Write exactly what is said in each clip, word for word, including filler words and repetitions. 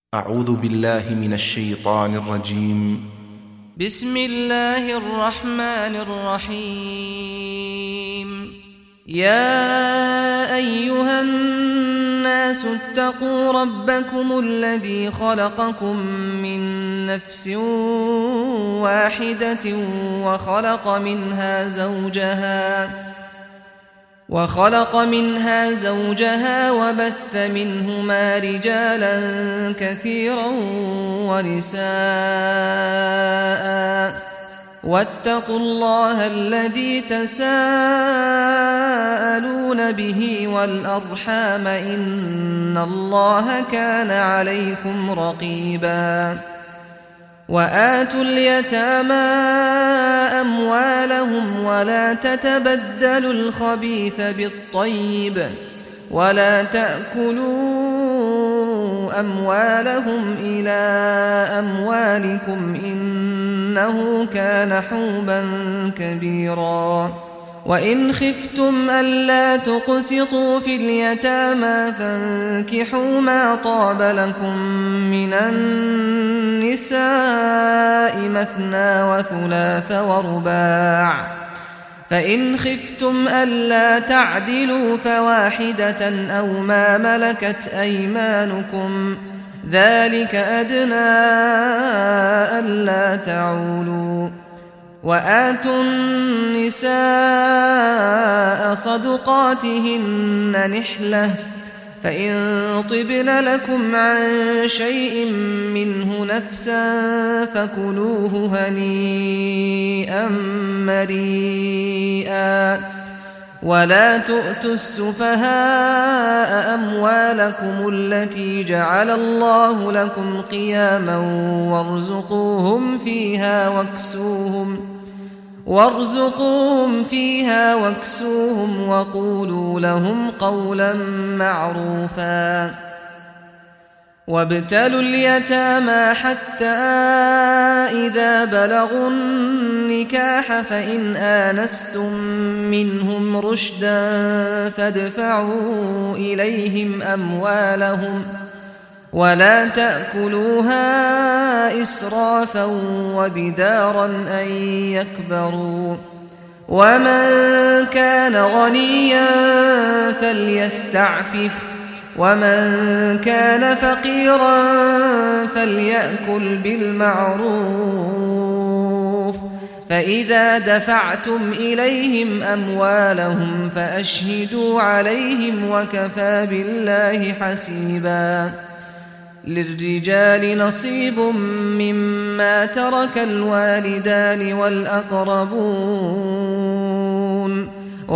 أعوذ بالله من الشيطان الرجيم. بسم الله الرحمن الرحيم. يا أيها الناس اتقوا ربكم الذي خلقكم من نفس واحدة وخلق منها زوجها وخلق منها زوجها وبث منهما رجالا كثيرا ونساء، واتقوا الله الذي تساءلون به والأرحام إن الله كان عليكم رقيبا. وآتوا اليتامى أموالهم ولا تتبدلوا الخبيث بالطيب ولا تأكلوا أموالهم إلى أموالكم إنه كان حوبا كبيرا. وإن خفتم ألا تقسطوا في اليتامى فانكحوا ما طاب لكم من النساء مثنى وثلاث ورباع، فإن خفتم ألا تعدلوا فواحدة أو ما ملكت أيمانكم ذلك أدنى ألا تعولوا. وآتوا النساء صدقاتهن نحلة، فإن طبن لكم عن شيء منه نفسا فكلوه هنيئا مريئا. ولا تؤتوا السفهاء أموالكم التي جعل الله لكم قياما وارزقوهم فيها واكسوهم وارزقوهم فيها واكسوهم وقولوا لهم قولا معروفا. وابتلوا اليتامى حتى إذا بلغوا النكاح فإن آنستم منهم رشدا فادفعوا إليهم أموالهم ولا تأكلوها إسرافا وبدارا أن يكبروا. ومن كان غنيا فليستعفف ومن كان فقيرا فليأكل بالمعروف. فإذا دفعتم إليهم أموالهم فأشهدوا عليهم وكفى بالله حسيبا. للرجال نصيب مما ترك الوالدان والأقربون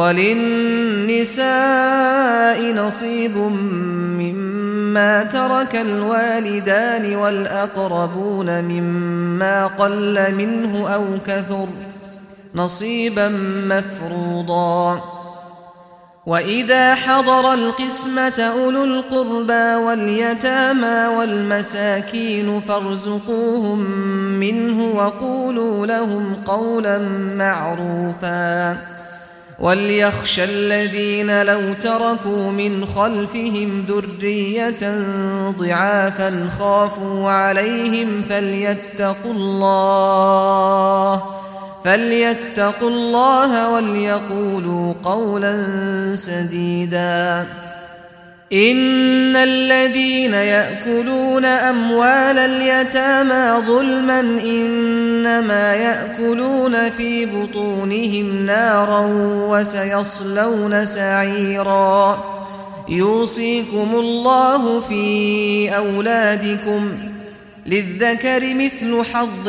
وللنساء نصيب مما ترك الوالدان والأقربون مما قل منه أو كثر نصيبا مفروضا. وإذا حضر القسمة أولو القربى واليتامى والمساكين فارزقوهم منه وقولوا لهم قولا معروفا. وليخشى الذين لو تركوا من خلفهم ذرية ضعافا خافوا عليهم فليتقوا الله فليتقوا الله وليقولوا قولا سديدا. إن الذين يأكلون أموال اليتامى ظلما إنما يأكلون في بطونهم نارا وسيصلون سعيرا. يوصيكم الله في أولادكم للذكر مثل حظ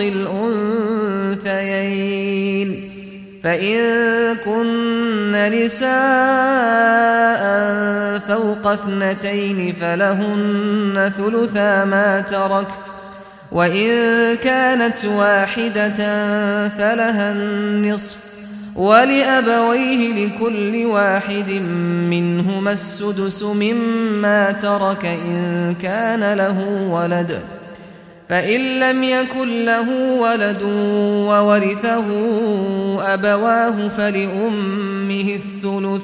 الأنثيين، فإن كن نساء فوق اثنتين فلهن ثلثا ما ترك، وإن كانت واحدة فلها النصف، ولأبويه لكل واحد منهما السدس مما ترك إن كان له ولد، فإن لم يكن له ولد وورثه أبواه فلأمه الثلث،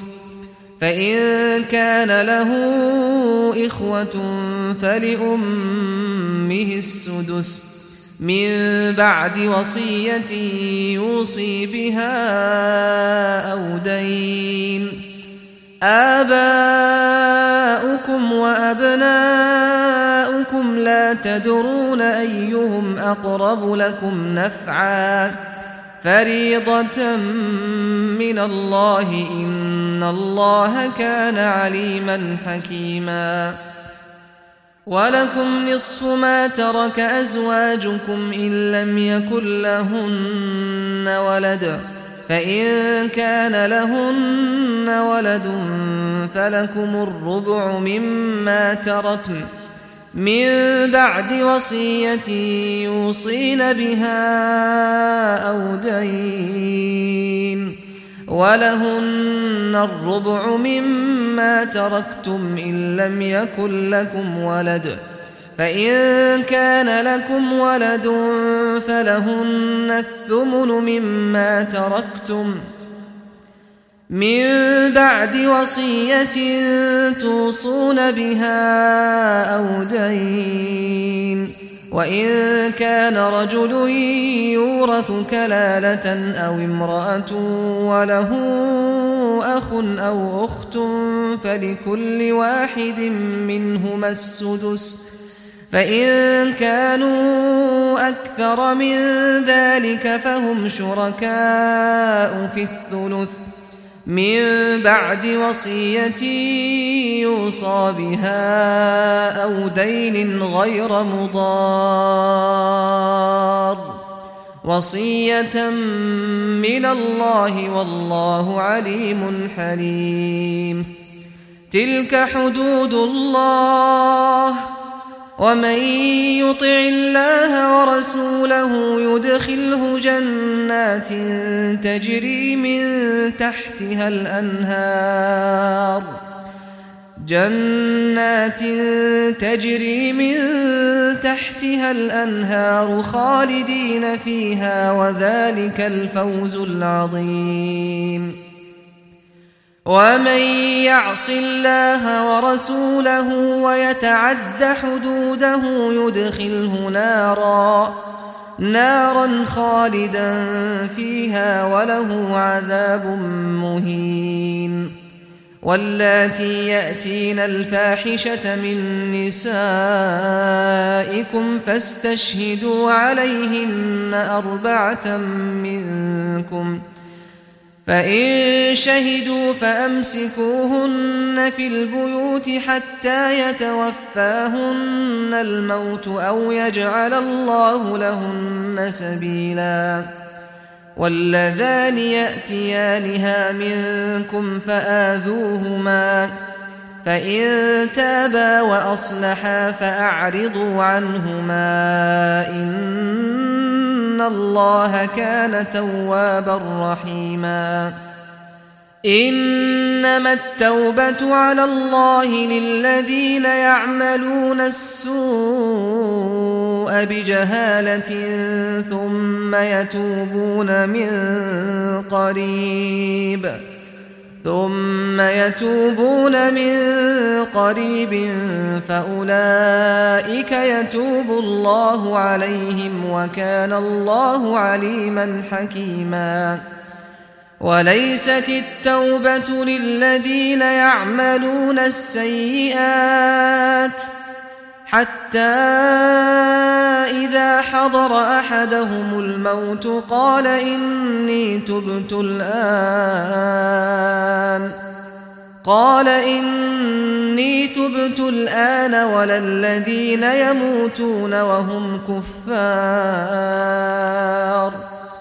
فإن كان له إخوة فلأمه السدس من بعد وصية يوصي بها أو دين. آباؤكم وأبناؤكم لا تدرون أيهم أقرب لكم نفعا فريضة من الله إن الله كان عليما حكيما. ولكم نصف ما ترك أزواجكم إن لم يكن لهن ولد فإن كان لهن ولد فلكم الربع مما تركن من بعد وصية يوصين بها أو دين. ولهن الربع مما تركتم إن لم يكن لكم ولد فإن كان لكم ولد فلهن الثمن مما تركتم من بعد وصية توصون بها أو دين. وإن كان رجل يورث كلالة أو امرأة وله أخ أو أخت فلكل واحد منهما السدس فإن كانوا أكثر من ذلك فهم شركاء في الثلث من بعد وصية يوصى بها أو دين غير مضار وصية من الله والله عليم حليم. تلك حدود الله ومن يطع الله ورسوله يدخله جنات تجري من تحتها الأنهار جنات تجري من تحتها الأنهار خالدين فيها وذلك الفوز العظيم. ومن يعص الله ورسوله ويتعد حدوده يدخله نارا نارا خالدا فيها وله عذاب مهين. واللاتي يأتين الفاحشة من نسائكم فاستشهدوا عليهن أربعة منكم فإن شهدوا فأمسكوهن في البيوت حتى يتوفاهن الموت أو يجعل الله لهن سبيلا. واللذان يأتيانها منكم فآذوهما فإن تابا وأصلحا فأعرضوا عنهما إن الله كان توابا رحيما. إنما التوبة على الله للذين يعملون السوء بجهالة ثم يتوبون من قريب ثم يتوبون من قريب فأولئك يتوب الله عليهم وكان الله عليما حكيما. وليست التوبة للذين يعملون السيئات حتى إذا حضر أحدهم الموت قال إني تبت الآن قال إني تبت الآن ولا الذين يموتون وهم كفار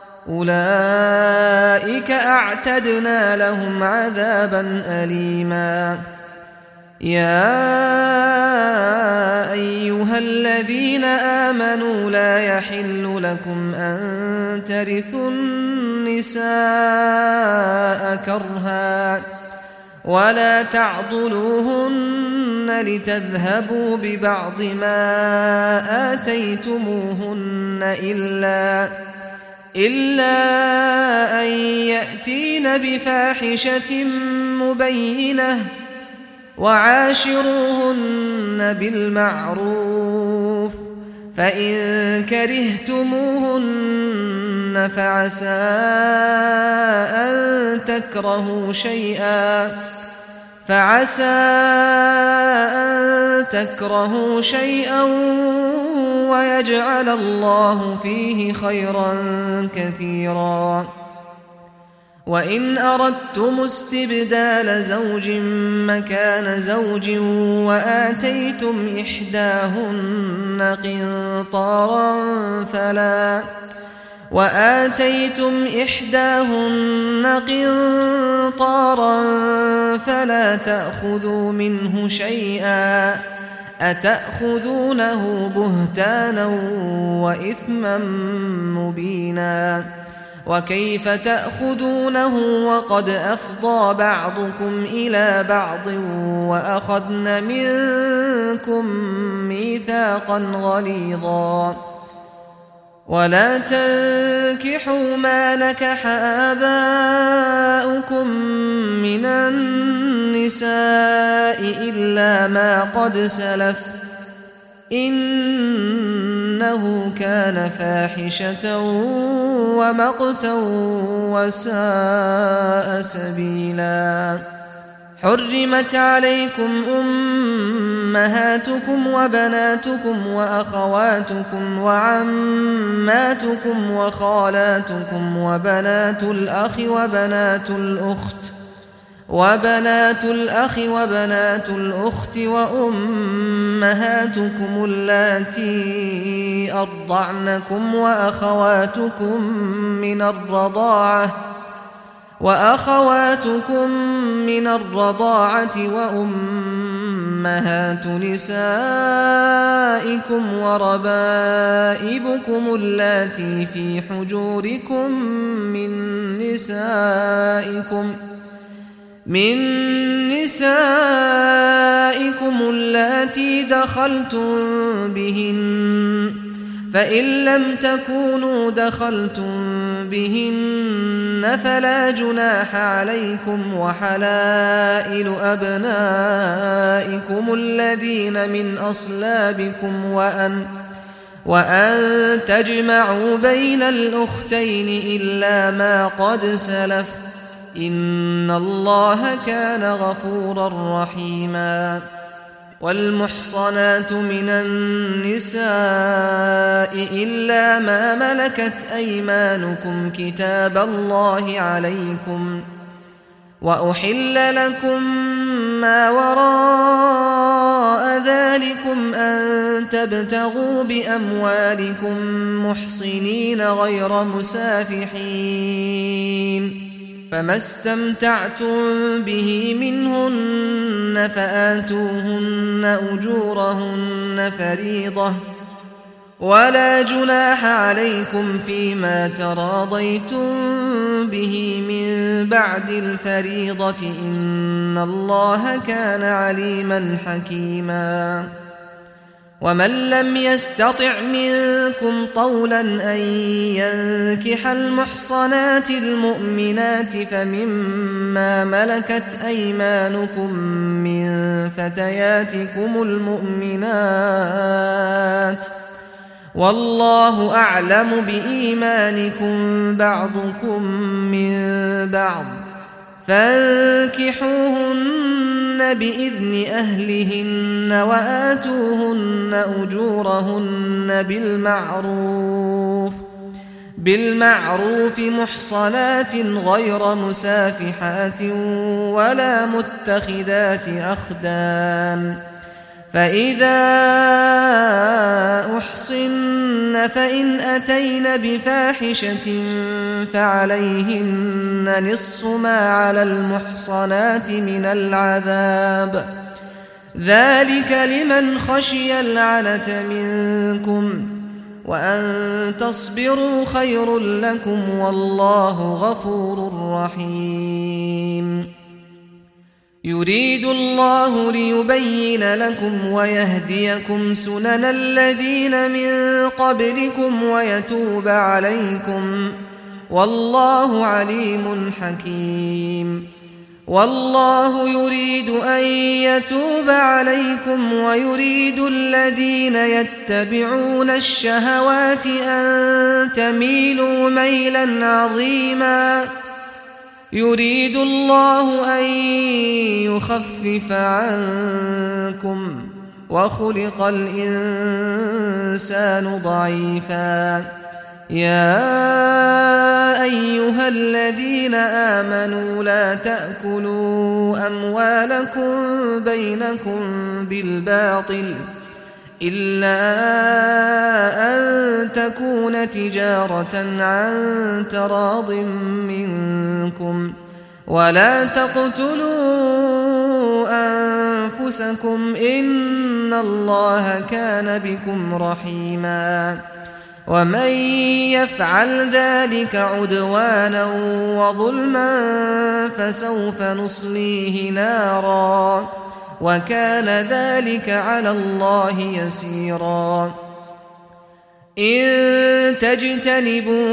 أولئك أعتدنا لهم عذابا أليما. يا أيها الذين آمنوا لا يحل لكم أن ترثوا النساء كرها ولا تعضلوهن لتذهبوا ببعض ما آتيتموهن إلا إلا أن يأتين بفاحشة مبينة وعاشروهن بالمعروف فإن كرهتموهن فعسى أن تكرهوا شيئا فعسى أن تكرهوا شيئا ويجعل الله فيه خيرا كثيرا. وإن أردتم استبدال زوج مكان زوج وآتيتم إحداهن قنطارا فلا وآتيتم إحداهن قنطارا فلا تأخذوا منه شيئا أتأخذونه بهتانا وإثما مبينا. وكيف تأخذونه وقد أفضى بعضكم إلى بعض وأخذن منكم ميثاقا غليظا. ولا تنكحوا ما نكح آباؤكم من النساء إلا ما قد سلف إنه كان فاحشة ومقتا وساء سبيلا. حرمت عليكم أمهاتكم وبناتكم وأخواتكم وعماتكم وخالاتكم وبنات الأخ وبنات الأخت وبنات الأخ وبنات الأخت وأمهاتكم اللاتي أرضعنكم وأخواتكم من الرضاعة وأخواتكم من الرضاعة وأمهات نسائكم وربائبكم اللاتي في حجوركم من نسائكم من نسائكم اللاتي دخلتم بهن فإن لم تكونوا دخلتم بهن فلا جناح عليكم وحلائل أبنائكم الذين من أصلابكم وأن وأن تجمعوا بين الأختين إلا ما قد سلف إن الله كان غفورا رحيما. والمحصنات من النساء إلا ما ملكت أيمانكم كتاب الله عليكم وأحل لكم ما وراء ذلكم أن تبتغوا بأموالكم محصنين غير مسافحين فما استمتعتم به منهن فآتوهن أجورهن فريضة ولا جناح عليكم فيما تراضيتم به من بعد الفريضة إن الله كان عليما حكيما. ومن لم يستطع منكم طولا أن ينكح المحصنات المؤمنات فمما ملكت أيمانكم من فتياتكم المؤمنات والله أعلم بإيمانكم بعضكم من بعض فانكحوهن بإذن أهلهن وآتوهن أجورهن بالمعروف بالمعروف محصنات غير مسافحات ولا متخذات أخدان فإذا أحصن فإن أتين بفاحشة فعليهن نصف ما على المحصنات من العذاب ذلك لمن خشي العنة منكم وأن تصبروا خير لكم والله غفور رحيم. يريد الله ليبين لكم ويهديكم سنن الذين من قبلكم ويتوب عليكم والله عليم حكيم. والله يريد أن يتوب عليكم ويريد الذين يتبعون الشهوات أن تميلوا ميلا عظيما يريد الله أن يخفف عنكم وخلق الإنسان ضعيفا يا أيها الذين آمنوا لا تأكلوا أموالكم بينكم بالباطل إلا أن تكون تجارة عن تراض منكم ولا تقتلوا أنفسكم إن الله كان بكم رحيما ومن يفعل ذلك عدوانا وظلما فسوف نصليه نارا وكان ذلك على الله يسيرا إن تجتنبوا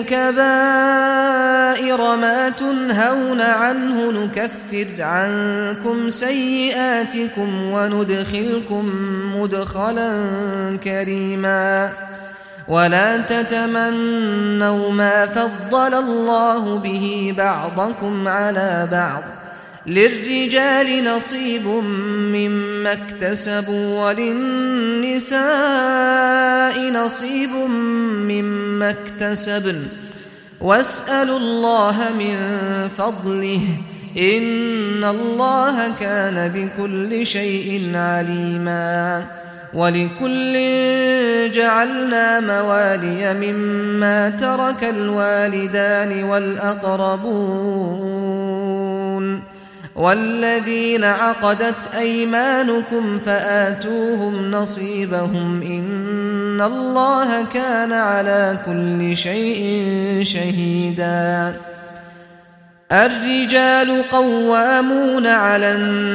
كبائر ما تنهون عنه نكفر عنكم سيئاتكم وندخلكم مدخلا كريما ولا تتمنوا ما فضل الله به بعضكم على بعض للرجال نصيب مما اكتسبوا وللنساء نصيب مما اكتسبن واسألوا الله من فضله إن الله كان بكل شيء عليما ولكل جعلنا موالي مما ترك الوالدان والأقربون والذين عقدت أيمانكم فآتوهم نصيبهم إن الله كان على كل شيء شهيدا الرجال قوامون على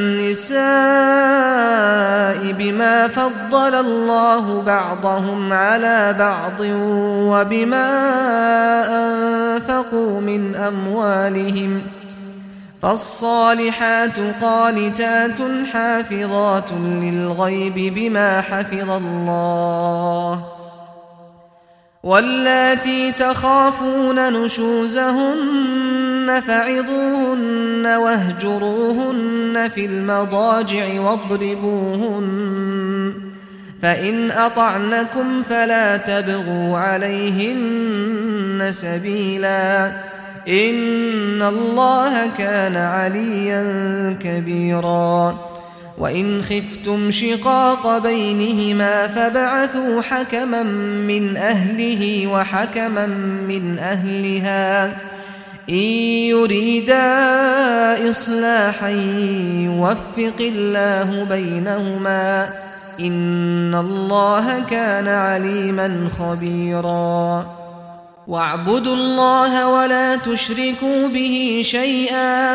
النساء بما فضل الله بعضهم على بعض وبما أنفقوا من أموالهم فالصالحات قانتات حافظات للغيب بما حفظ الله واللاتي تخافون نشوزهن فعظوهن واهجروهن في المضاجع واضربوهن فإن أطعنكم فلا تبغوا عليهن سبيلا إن الله كان عليا كبيرا وإن خفتم شقاق بينهما فبعثوا حكما من أهله وحكما من أهلها إن يريدا إصلاحا يوفق الله بينهما إن الله كان عليما خبيرا واعبدوا الله ولا تشركوا به شيئا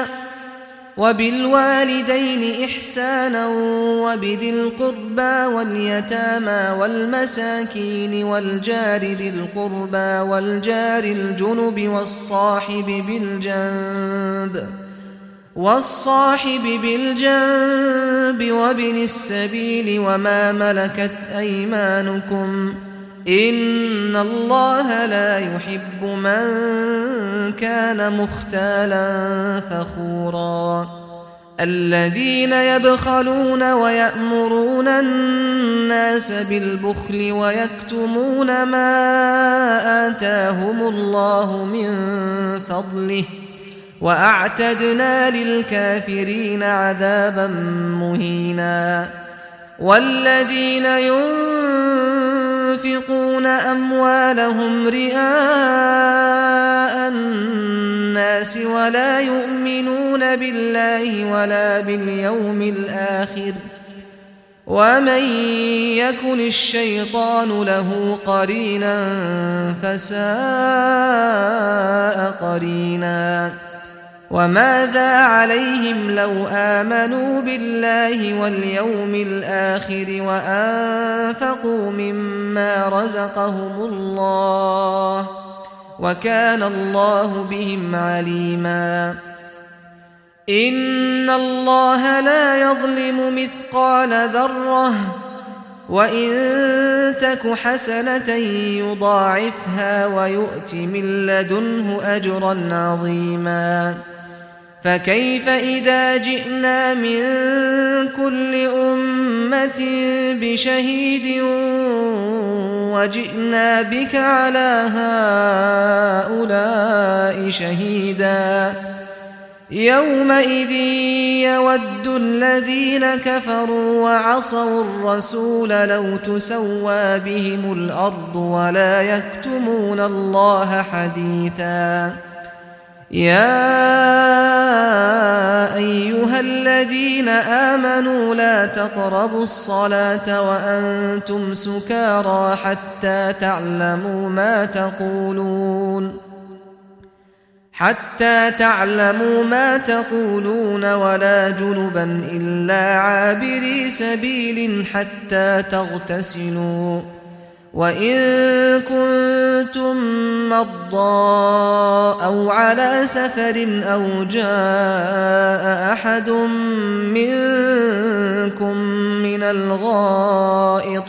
وبالوالدين إحسانا وبذي القربى واليتامى والمساكين والجار ذي القربى والجار الجنب والصاحب بالجنب والصاحب بالجنب وابن السبيل وما ملكت أيمانكم إن الله لا يحب من كان مختالا فخورا الذين يبخلون ويأمرون الناس بالبخل ويكتمون ما آتاهم الله من فضله وأعتدنا للكافرين عذابا مهينا والذين ينفقون أموالهم رئاء الناس ولا يؤمنون بالله ولا باليوم الآخر ومن يكن الشيطان له قرينا فساء قرينا وماذا عليهم لو آمنوا بالله واليوم الآخر وأنفقوا مما رزقهم الله وكان الله بهم عليما إن الله لا يظلم مثقال ذرة وإن تك حسنة يضاعفها ويؤت من لدنه أجرا عظيما فكيف إذا جئنا من كل أمة بشهيد وجئنا بك على هؤلاء شهيدا يومئذ يود الذين كفروا وعصوا الرسول لو تسوى بهم الأرض ولا يكتمون الله حديثا يا أيها الذين آمنوا لا تقربوا الصلاة وأنتم سكارى حتى تعلموا ما تقولون حتى تعلموا ما تقولون ولا جنبا إلا عابري سبيل حتى تغتسلوا وإن كنتم مرضى أو على سفر أو جاء أحد منكم من الغائط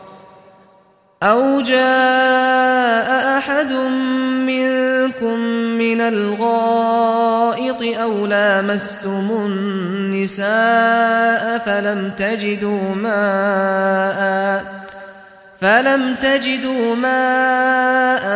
أو جاء أحد منكم من الغائط أو لامستم النساء فلم تجدوا ماء فلم تجدوا ماء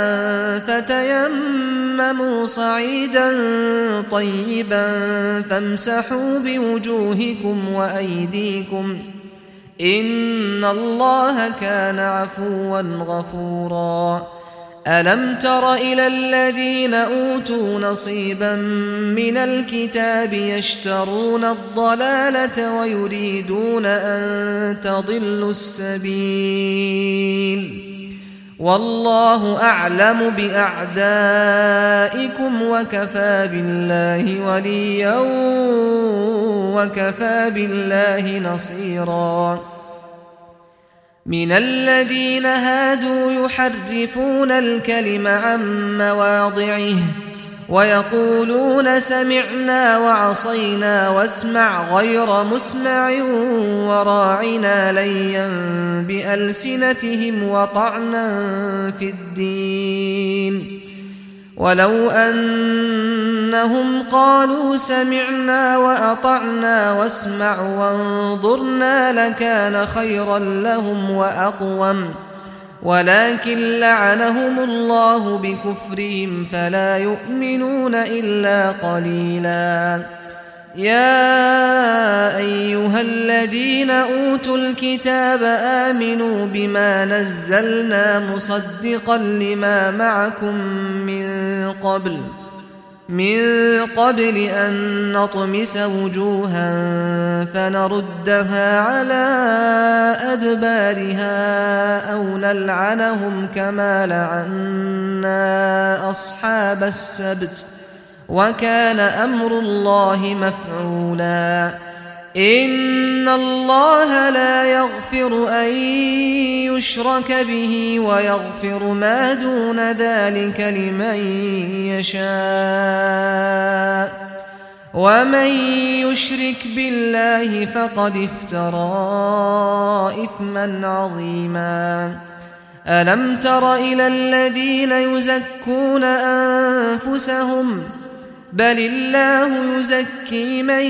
فتيمموا صعيدا طيبا فامسحوا بوجوهكم وأيديكم إن الله كان عفوا غفورا ألم تر إلى الذين أوتوا نصيبا من الكتاب يشترون الضلالة ويريدون أن تضلوا السبيل والله أعلم بأعدائكم وكفى بالله وليا وكفى بالله نصيرا من الذين هادوا يحرفون الكلم عن مواضعه ويقولون سمعنا وعصينا واسمع غير مسمع وراعنا ليا بألسنتهم وطعنا في الدين ولو أنهم قالوا سمعنا وأطعنا واسمع وانظرنا لكان خيرا لهم وأقوم ولكن لعنهم الله بكفرهم فلا يؤمنون إلا قليلا يا أيها الذين أوتوا الكتاب آمنوا بما نزلنا مصدقا لما معكم من قبل من قبل أن نطمس وجوها فنردها على أدبارها أو نلعنهم كما لعنا أصحاب السبت وكان أمر الله مفعولا إن الله لا يغفر أن يشرك به ويغفر ما دون ذلك لمن يشاء ومن يشرك بالله فقد افترى إثما عظيما ألم تر إلى الذين يزكون أنفسهم بل الله يزكي من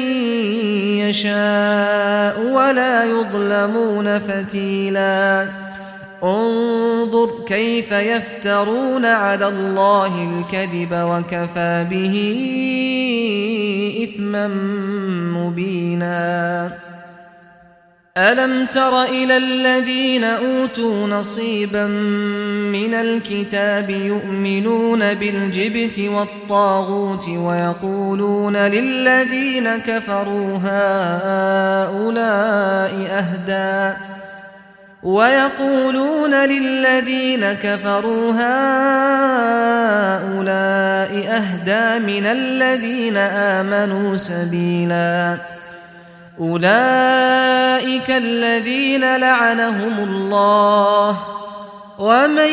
يشاء ولا يظلمون فتيلا انظر كيف يفترون على الله الكذب وكفى به إثما مبينا ألم تر إلى الذين أوتوا نصيبا من الكتاب يؤمنون بالجبت والطاغوت ويقولون للذين كفروا هؤلاء أهدى ويقولون للذين كفروا هؤلاء أهدى من الذين آمنوا سبيلا أولئك الذين لعنهم الله ومن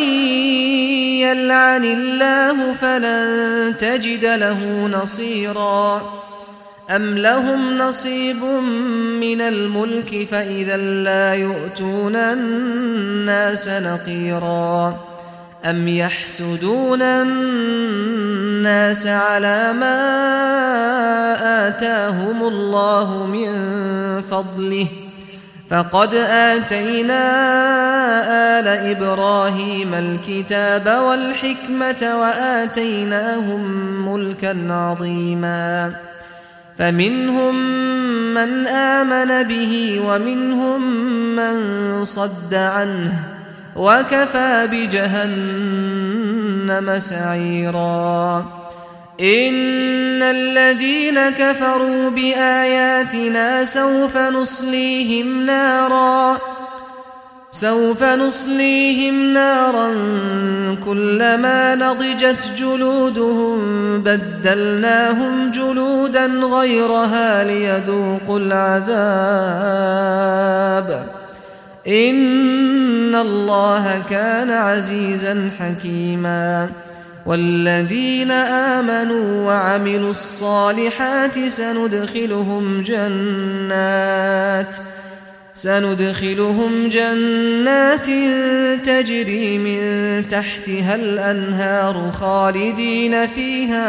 يلعن الله فلن تجد له نصيرا أم لهم نصيب من الملك فإذا لا يؤتون الناس نقيرا أم يحسدون الناس على ما آتاهم الله من فضله فقد آتينا آل إبراهيم الكتاب والحكمة وآتيناهم ملكا عظيما فمنهم من آمن به ومنهم من صد عنه وكفى بجهنم سعيرا إن الذين كفروا بآياتنا سوف نصليهم نارا سوف نصليهم نارا كلما نضجت جلودهم بدلناهم جلودا غيرها ليذوقوا العذاب إن الله كان عزيزا حكيما والذين آمنوا وعملوا الصالحات سندخلهم جنات سندخلهم جنات تجري من تحتها الأنهار خالدين فيها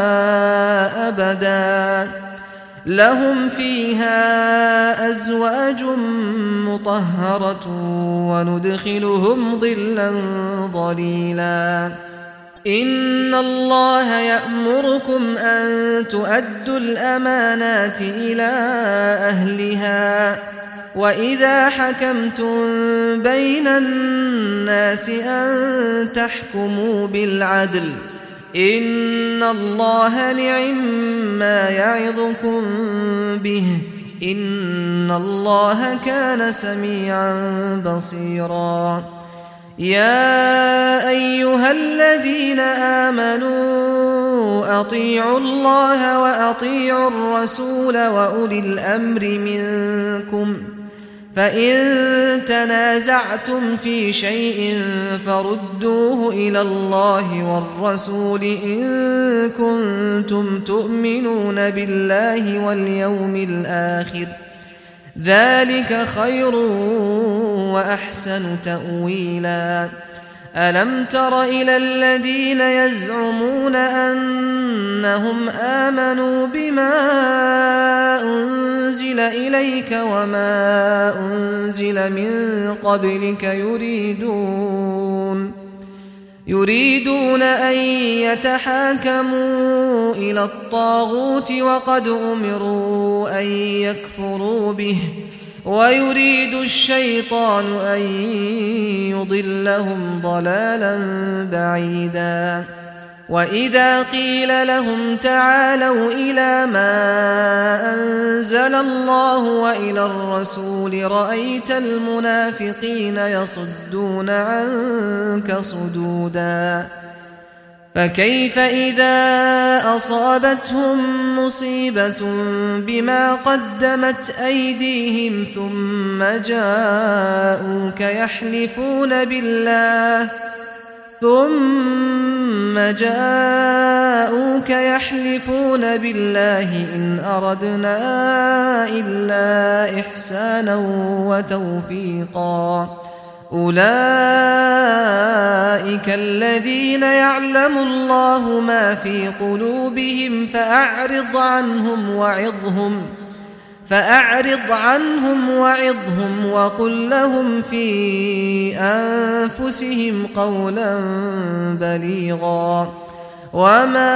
أبدا لهم فيها أزواج مطهرة وندخلهم ظلا ظليلا إن الله يأمركم أن تؤدوا الأمانات إلى أهلها وإذا حكمتم بين الناس أن تحكموا بالعدل إن الله نعما يعظكم به إن الله كان سميعا بصيرا يا أيها الذين آمنوا أطيعوا الله وأطيعوا الرسول وأولي الأمر منكم فإن تنازعتم في شيء فردوه إلى الله والرسول إن كنتم تؤمنون بالله واليوم الآخر ذلك خير وأحسن تأويلا ألم تر إلى الذين يزعمون أنهم آمنوا بما أنزل إليك وما أنزل من قبلك يريدون يريدون أن يتحاكموا إلى الطاغوت وقد أمروا أن يكفروا به ويريد الشيطان أن يضلهم ضلالا بعيدا وإذا قيل لهم تعالوا إلى ما أنزل الله وإلى الرسول رأيت المنافقين يصدون عنك صدودا فكيف إذا أصابتهم مصيبة بما قدمت أيديهم ثم جاءوك يحلفون بالله ثم جاءوك يحلفون بالله إن أردنا إلا إحسانا وتوفيقا أولئك الذين يعلم الله ما في قلوبهم فأعرض عنهم وعظهم فأعرض عنهم وعظهم وقل لهم في أنفسهم قولا بليغا وما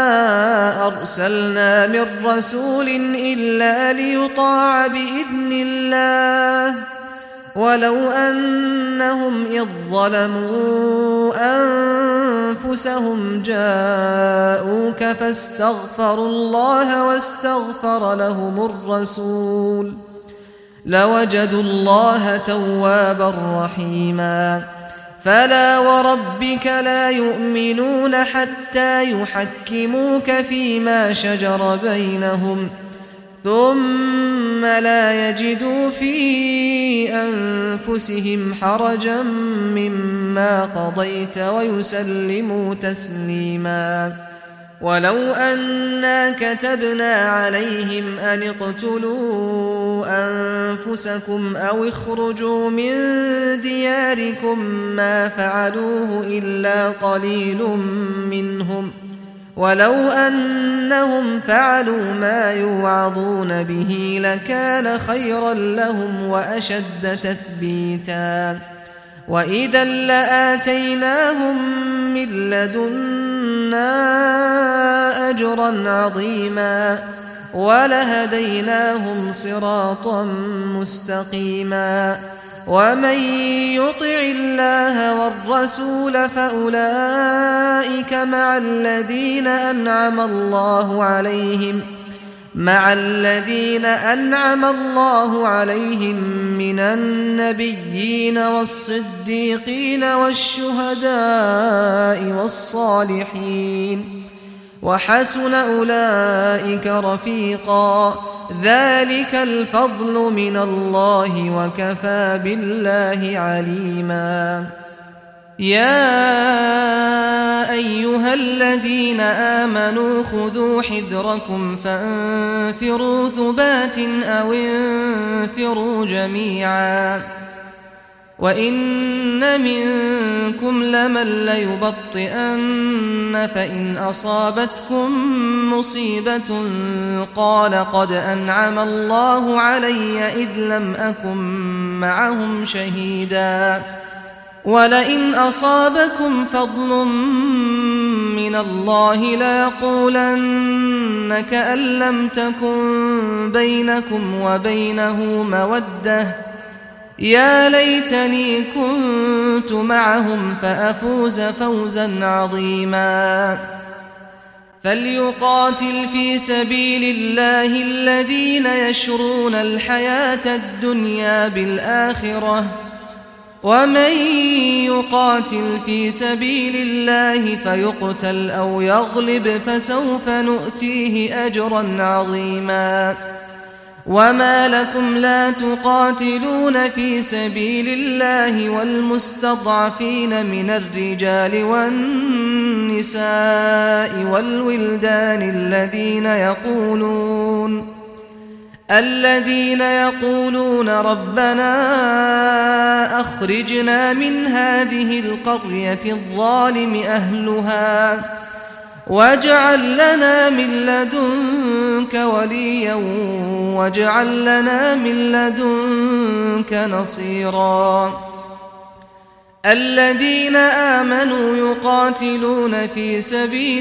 أرسلنا من رسول إلا ليطاع بإذن الله ولو أنهم إذ ظلموا أنفسهم جاءوك فاستغفروا الله واستغفر لهم الرسول لوجدوا الله توابا رحيما فلا وربك لا يؤمنون حتى يحكموك فيما شجر بينهم ثم لا يجدوا في أنفسهم حرجا مما قضيت ويسلموا تسليما ولو أنا كتبنا عليهم أن اقتلوا أنفسكم أو اخرجوا من دياركم ما فعلوه إلا قليل منهم ولو أنهم فعلوا ما يوعظون به لكان خيرا لهم وأشد تثبيتا وإذا لآتيناهم من لدنا أجرا عظيما ولهديناهم صراطا مستقيما ومن يطع الله والرسول فأولئك مع الذين أنعم الله عليهم مع الذين أنعم الله عليهم من النبيين والصديقين والشهداء والصالحين وحسن أولئك رفيقا ذلك الفضل من الله وكفى بالله عليما يا أيها الذين آمنوا خذوا حذركم فانفروا ثبات أو انفروا جميعا وإن منكم لمن ليبطئن فإن أصابتكم مصيبة قال قد أنعم الله علي إذ لم أكن معهم شهيدا ولئن أصابكم فضل من الله ليقولن كأن لم تكن بينكم وبينه مودة يا ليتني كنت معهم فأفوز فوزا عظيما فليقاتل في سبيل الله الذين يشرون الحياة الدنيا بالآخرة ومن يقاتل في سبيل الله فيقتل أو يغلب فسوف نؤتيه أجرا عظيما وما لكم لا تقاتلون في سبيل الله والمستضعفين من الرجال والنساء والولدان الذين يقولون الذين يقولون ربنا أخرجنا من هذه القرية الظالم أهلها واجعل لنا من لدنك وليا واجعل لنا من لدنك نصيرا الذين آمنوا يقاتلون في سبيل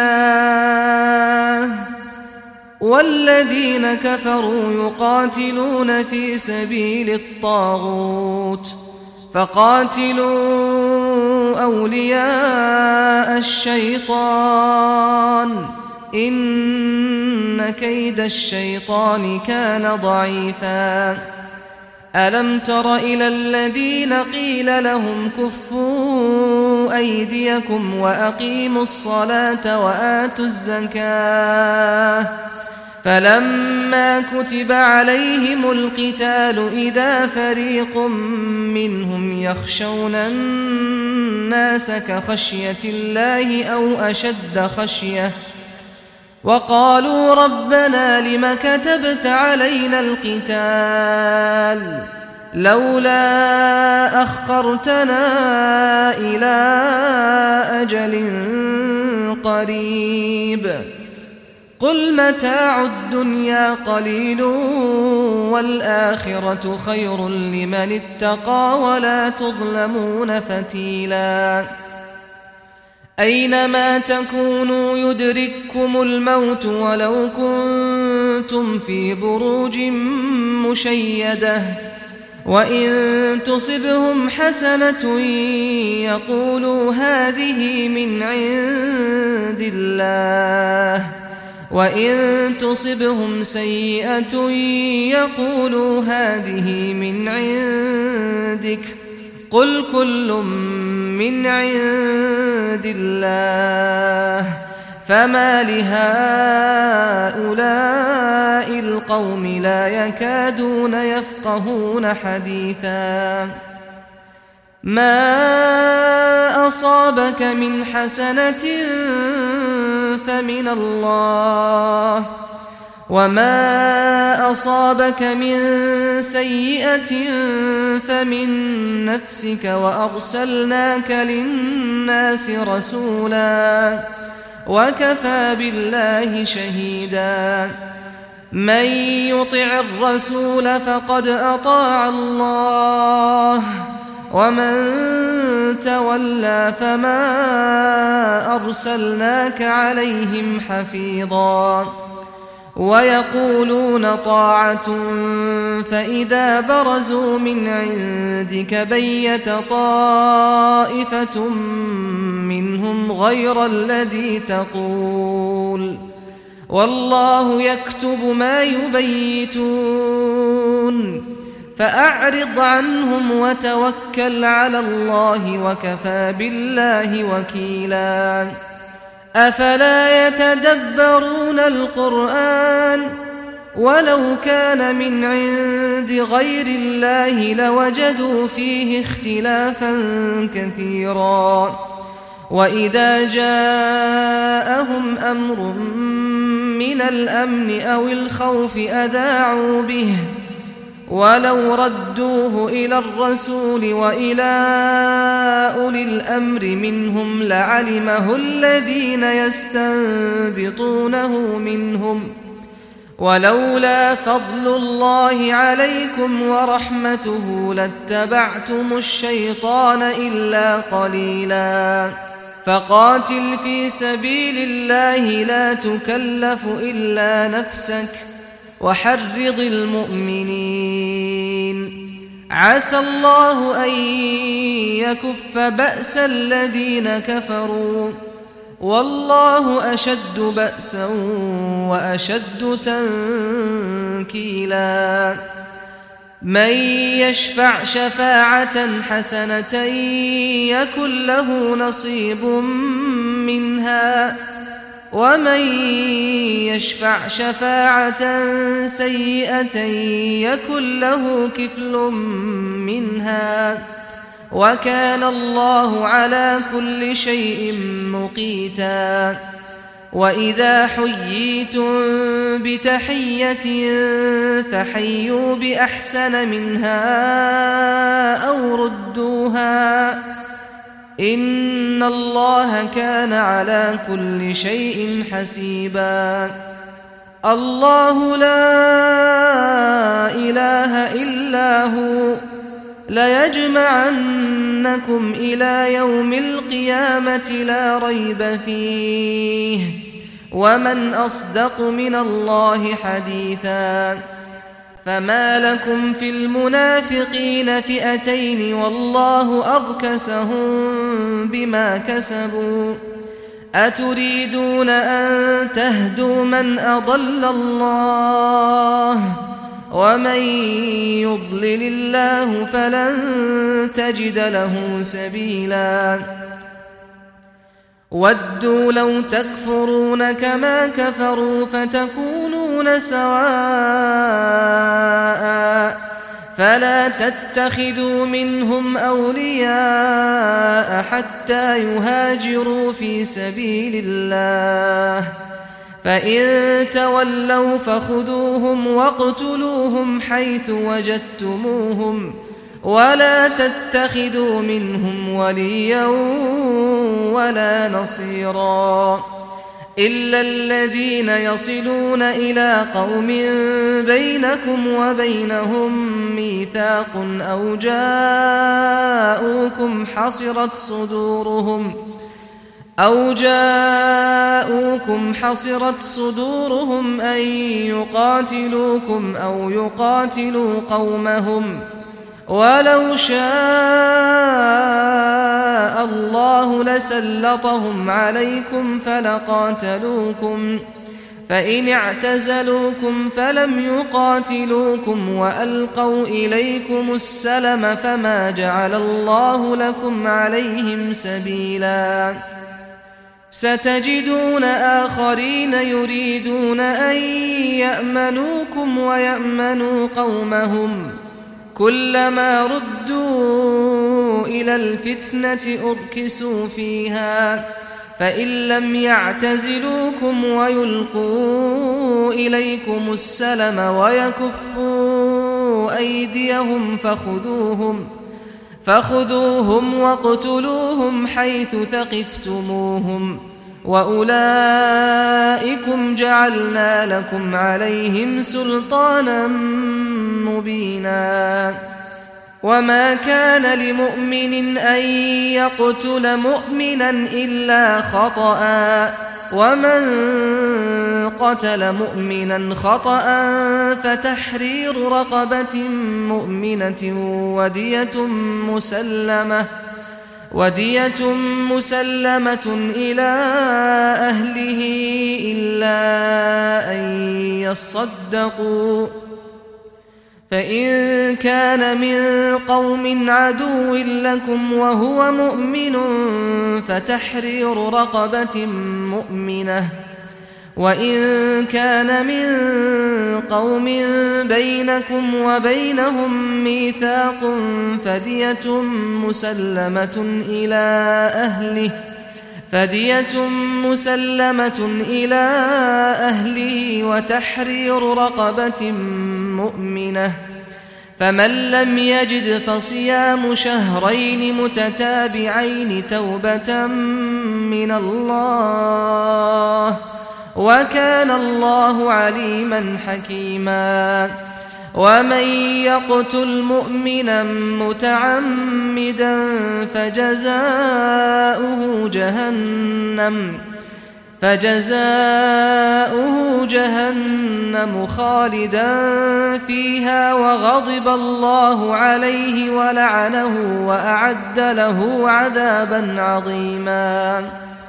الله والذين كفروا يقاتلون في سبيل الطاغوت فقاتلوا أولياء الشيطان إن كيد الشيطان كان ضعيفا ألم تر إلى الذين قيل لهم كفوا أيديكم وأقيموا الصلاة وآتوا الزكاة فلما كتب عليهم القتال إذا فريق منهم يخشون الناس كخشية الله أو أشد خشية وقالوا ربنا لم كتبت علينا القتال لولا أخرتنا إلى أجل قريب قل متاع الدنيا قليل والآخرة خير لمن اتقى ولا تظلمون فتيلا أينما تكونوا يدرككم الموت ولو كنتم في بروج مشيدة وإن تصبهم حسنة يقولوا هذه من عند الله وإن تصبهم سيئة يقولوا هذه من عندك قل كل من عند الله فما لهؤلاء القوم لا يكادون يفقهون حديثا ما أصابك من حسنة فمن الله وما أصابك من سيئة فمن نفسك وأرسلناك للناس رسولا وكفى بالله شهيدا من يطع الرسول فقد أطاع الله ومن تولى فما أرسلناك عليهم حفيظا ويقولون طاعة فإذا برزوا من عندك بيت طائفة منهم غير الذي تقول والله يكتب ما يبيتون فأعرض عنهم وتوكل على الله وكفى بالله وكيلا أفلا يتدبرون القرآن ولو كان من عند غير الله لوجدوا فيه اختلافا كثيرا وإذا جاءهم أمر من الأمن أو الخوف أذاعوا به ولو ردوه إلى الرسول وإلى أولي الأمر منهم لعلمه الذين يستنبطونه منهم ولولا فضل الله عليكم ورحمته لاتبعتم الشيطان إلا قليلا فقاتل في سبيل الله لا تكلف إلا نفسك وحرض المؤمنين عسى الله أن يكف بأس الذين كفروا والله أشد بأسا وأشد تنكيلا من يشفع شفاعة حسنة يكن له نصيب منها ومن يشفع شفاعة سيئة يكن له كفل منها وكان الله على كل شيء مقيتا وإذا حييتم بتحية فحيوا بأحسن منها أو ردوها إن الله كان على كل شيء حسيبا الله لا إله إلا هو ليجمعنكم إلى يوم القيامة لا ريب فيه ومن أصدق من الله حديثا فما لكم في المنافقين فئتين والله أركسهم بما كسبوا أتريدون أن تهدوا من أضل الله ومن يضلل الله فلن تجد له سبيلا ودوا لو تكفرون كما كفروا فتكونون سواء فلا تتخذوا منهم أولياء حتى يهاجروا في سبيل الله فإن تولوا فخذوهم واقتلوهم حيث وجدتموهم ولا تتخذوا منهم وليا ولا نصيرا إلا الذين يصلون إلى قوم بينكم وبينهم ميثاق أو جاءوكم حصرت صدورهم أو جاءوكم حصرت صدورهم أن يقاتلوكم أو يقاتلوا قومهم ولو شاء الله لسلطهم عليكم فلقاتلوكم فإن اعتزلوكم فلم يقاتلوكم وألقوا إليكم السلم فما جعل الله لكم عليهم سبيلا ستجدون آخرين يريدون أن يأمنوكم ويأمنوا قومهم كلما ردوا إلى الفتنة أركسوا فيها فإن لم يعتزلوكم ويلقوا إليكم السلم ويكفوا أيديهم فخذوهم فخذوهم واقتلوهم حيث ثقفتموهم وأولئكم جعلنا لكم عليهم سلطانا مبينا وما كان لمؤمن أن يقتل مؤمنا إلا خطأ ومن قتل مؤمنا خطأ فتحرير رقبة مؤمنة ودية مسلمة ودية مسلمة إلى أهله إلا أن يصدقوا فإن كان من قوم عدو لكم وهو مؤمن فتحرير رقبة مؤمنة وإن كان من قوم بينكم وبينهم ميثاق فدية مسلمة إلى أهله فدية مسلمة إلى أهله وتحرير رقبة مؤمنة فمن لم يجد فصيام شهرين متتابعين توبة من الله وكان الله عليما حكيما ومن يقتل مؤمنا متعمدا فجزاؤه جهنم فجزاؤه جهنم خالدا فيها وغضب الله عليه ولعنه وأعد له عذابا عظيما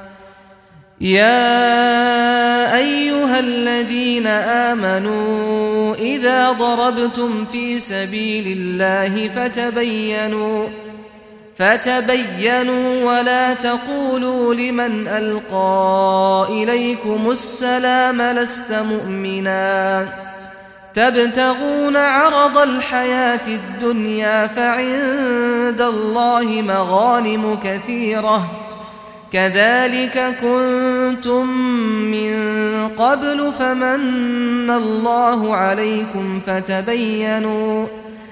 يا أيها الذين آمنوا إذا ضربتم في سبيل الله فتبينوا فتبينوا ولا تقولوا لمن ألقى إليكم السلام لست مؤمنا تبتغون عرض الحياة الدنيا فعند الله مغانم كثيرة كذلك كنتم من قبل فمن الله عليكم فتبينوا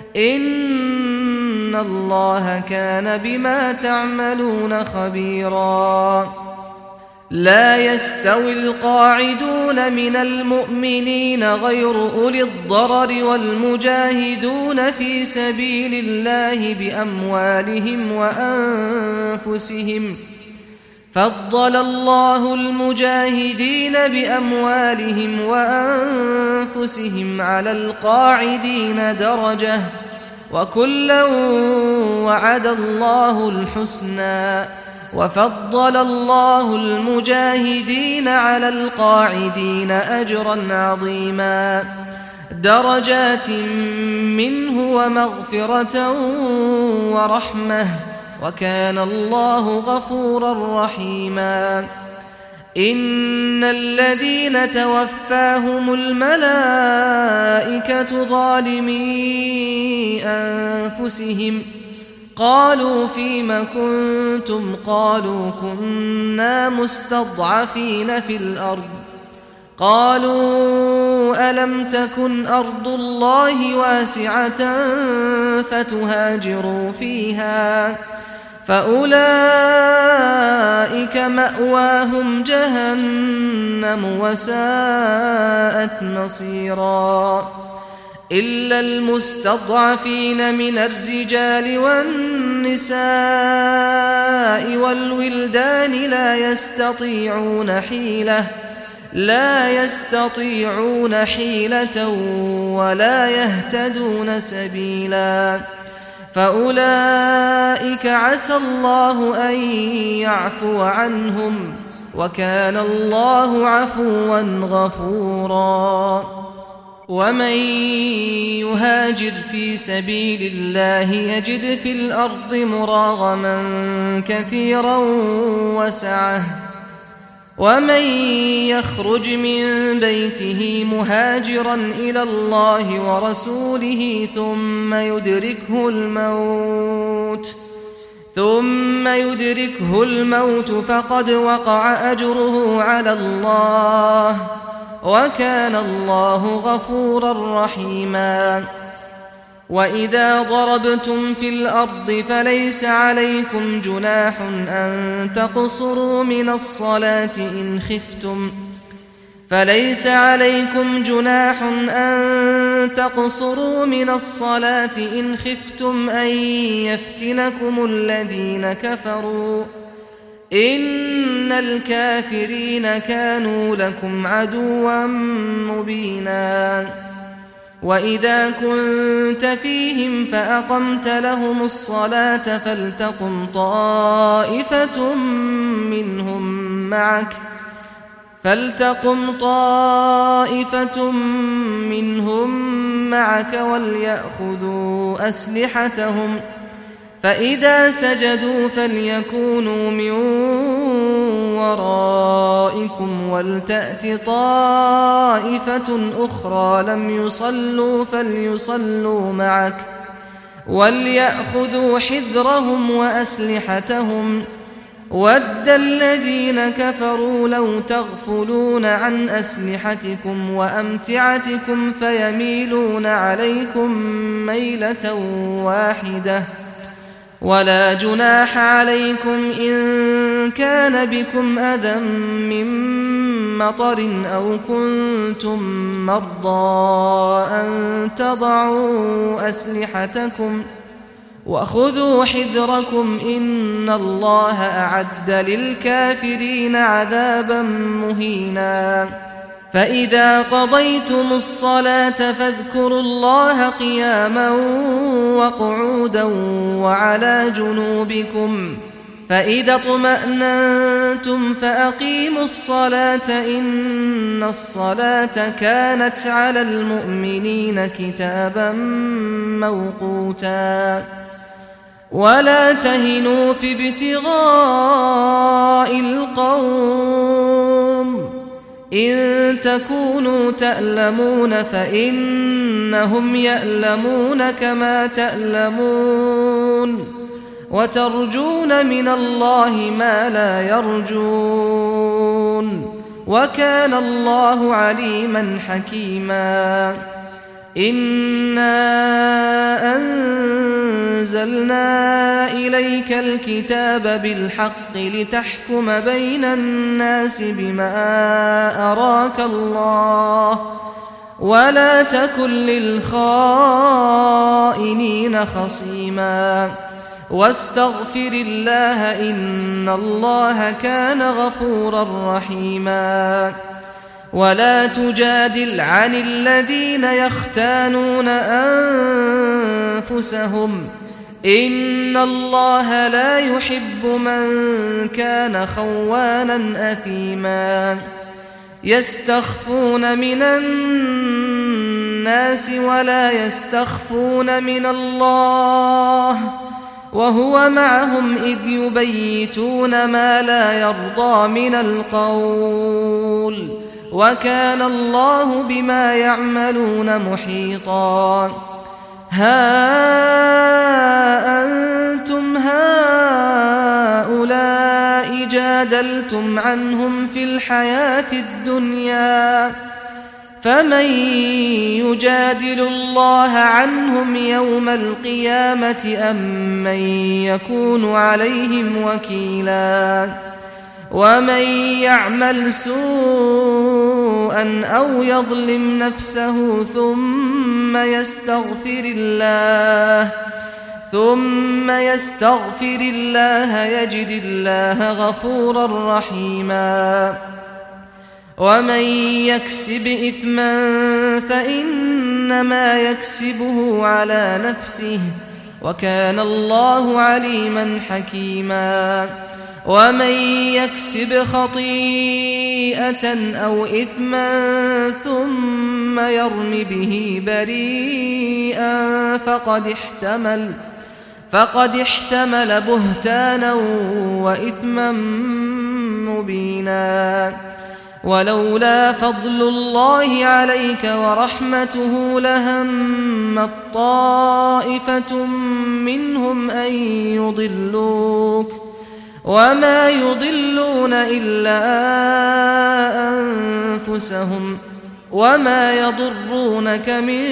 إن الله كان بما تعملون خبيرا لا يستوي القاعدون من المؤمنين غير أولي الضرر والمجاهدون في سبيل الله بأموالهم وأنفسهم فضل الله المجاهدين بأموالهم وأنفسهم على القاعدين درجة وكلا وعد الله الحسنى وفضل الله المجاهدين على القاعدين أجرا عظيما درجات منه ومغفرة ورحمة وكان الله غفورا رحيما إن الذين توفاهم الملائكة ظالمي أنفسهم قالوا فيم كنتم قالوا كنا مستضعفين في الأرض قالوا ألم تكن أرض الله واسعة فتهاجروا فيها فأولئك مأواهم جهنم وساءت مصيرا إلا المستضعفين من الرجال والنساء والولدان لا يستطيعون حيلة لا يستطيعون حيلة ولا يهتدون سبيلا فأولئك عسى الله أن يعفو عنهم وكان الله عفوا غفورا ومن يهاجر في سبيل الله يجد في الأرض مراغما كثيرا وسعة ومن يخرج من بيته مهاجرا إلى الله ورسوله ثم يدركه الموت ثم يدركه الموت فقد وقع أجره على الله وكان الله غفورا رحيما. وإذا ضربتم في الأرض فليس عليكم جناح أن تقصروا من الصلاة إن خفتم فليس عليكم جناح أن تقصروا من الصلاة إن خفتم أن يفتنكم الذين كفروا إن الكافرين كانوا لكم عدوا مبينا. وإذا كنت فيهم فأقمت لهم الصلاة فلتقم طائفة منهم معك فلتقم طائفة منهم معك وليأخذوا أسلحتهم فإذا سجدوا فليكونوا من ورائكم ولتأت طائفة أخرى لم يصلوا فليصلوا معك وليأخذوا حذرهم وأسلحتهم ود الذين كفروا لو تغفلون عن أسلحتكم وأمتعتكم فيميلون عليكم ميلة واحدة ولا جناح عليكم إن كان بكم أذى من مطر أو كنتم مرضى أن تضعوا أسلحتكم وخذوا حذركم إن الله أعد للكافرين عذابا مهينا. فإذا قضيتم الصلاة فاذكروا الله قياما وقعودا وعلى جنوبكم فإذا اطمأننتم فأقيموا الصلاة إن الصلاة كانت على المؤمنين كتابا موقوتا. ولا تهنوا في ابتغاء القوم إن تكونوا تألمون فإنهم يألمون كما تألمون وترجون من الله ما لا يرجون وكان الله عليما حكيما. إنا أنزلنا إليك الكتاب بالحق لتحكم بين الناس بما أراك الله ولا تكن للخائنين خصيما واستغفر الله إن الله كان غفورا رحيما. ولا تجادل عن الذين يختانون أنفسهم إن الله لا يحب من كان خوانا أثيما. يستخفون من الناس ولا يستخفون من الله وهو معهم إذ يبيتون ما لا يرضى من القول وكان الله بما يعملون محيطا. ها أنتم هؤلاء جادلتم عنهم في الحياة الدنيا فمن يجادل الله عنهم يوم القيامة أم من يكون عليهم وكيلا. ومن يعمل سوءا أو يظلم نفسه ثم يستغفر الله ثم يستغفر الله يجد الله غفورا رحيما. ومن يكسب إثما فإنما يكسبه على نفسه وكان الله عليما حكيما. ومن يكسب خطيئة أو إثما ثم يرم به بريئا فقد احتمل فقد احتمل بهتانا وإثما مبينا. ولولا فضل الله عليك ورحمته لهمت طائفة منهم أن يضلوك وما يضلون إلا أنفسهم وما يضرونك من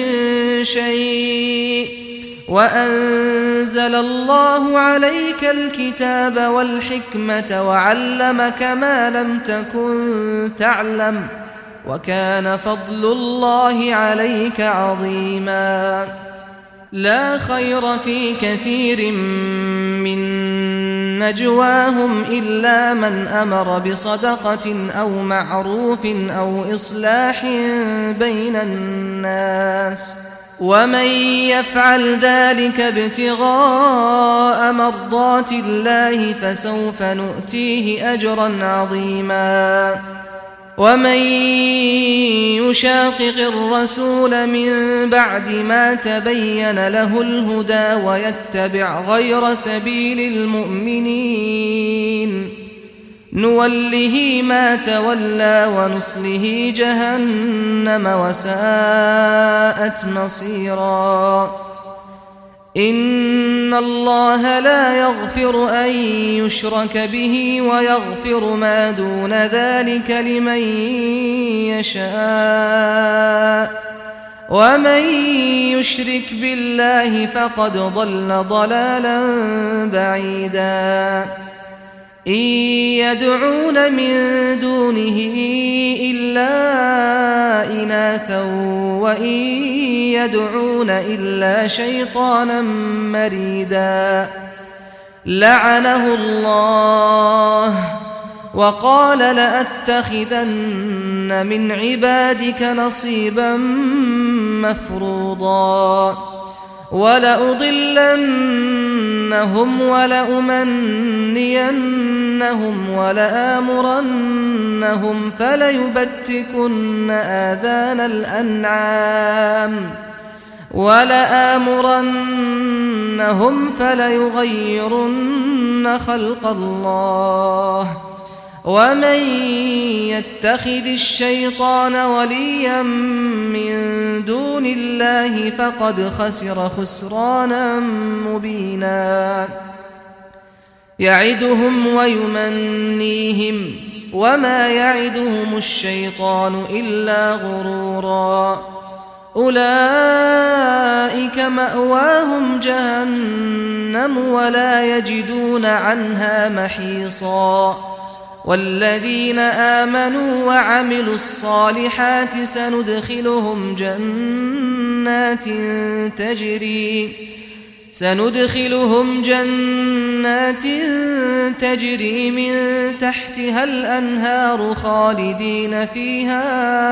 شيء وأنزل الله عليك الكتاب والحكمة وعلمك ما لم تكن تعلم وكان فضل الله عليك عظيما لا خير في كثير من نجواهم إلا من أمر بصدقة أو معروف أو إصلاح بين الناس ومن يفعل ذلك ابتغاء مرضات الله فسوف نؤتيه أجرا عظيما ومن يشاقق الرسول من بعد ما تبين له الهدى ويتبع غير سبيل المؤمنين نوله ما تولى ونصله جهنم وساءت مصيرا إن الله لا يغفر أن يشرك به ويغفر ما دون ذلك لمن يشاء ومن يشرك بالله فقد ضل ضلالا بعيدا إن يدعون من دونه إلا إناثا وإن يدعون إلا شيطانا مريدا لعنه الله وقال لأتخذن من عبادك نصيبا مفروضا ولأضلنهم ولأمنينهم ولآمرنهم فليبتكن آذان الأنعام ولآمرنهم فليغيرن خلق الله ومن يتخذ الشيطان وليا من دون الله فقد خسر خسرانا مبينا يعدهم ويمنيهم وما يعدهم الشيطان إلا غرورا أولئك مأواهم جهنم ولا يجدون عنها محيصا والذين آمنوا وعملوا الصالحات سندخلهم جنات تجري سندخلهم جنات تجري من تحتها الأنهار خالدين فيها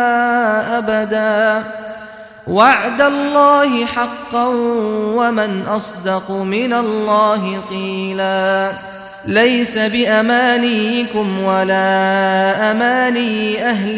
أبدا وعد الله حقا ومن أصدق من الله قيلا ليس بأمانيكم ولا أماني أهل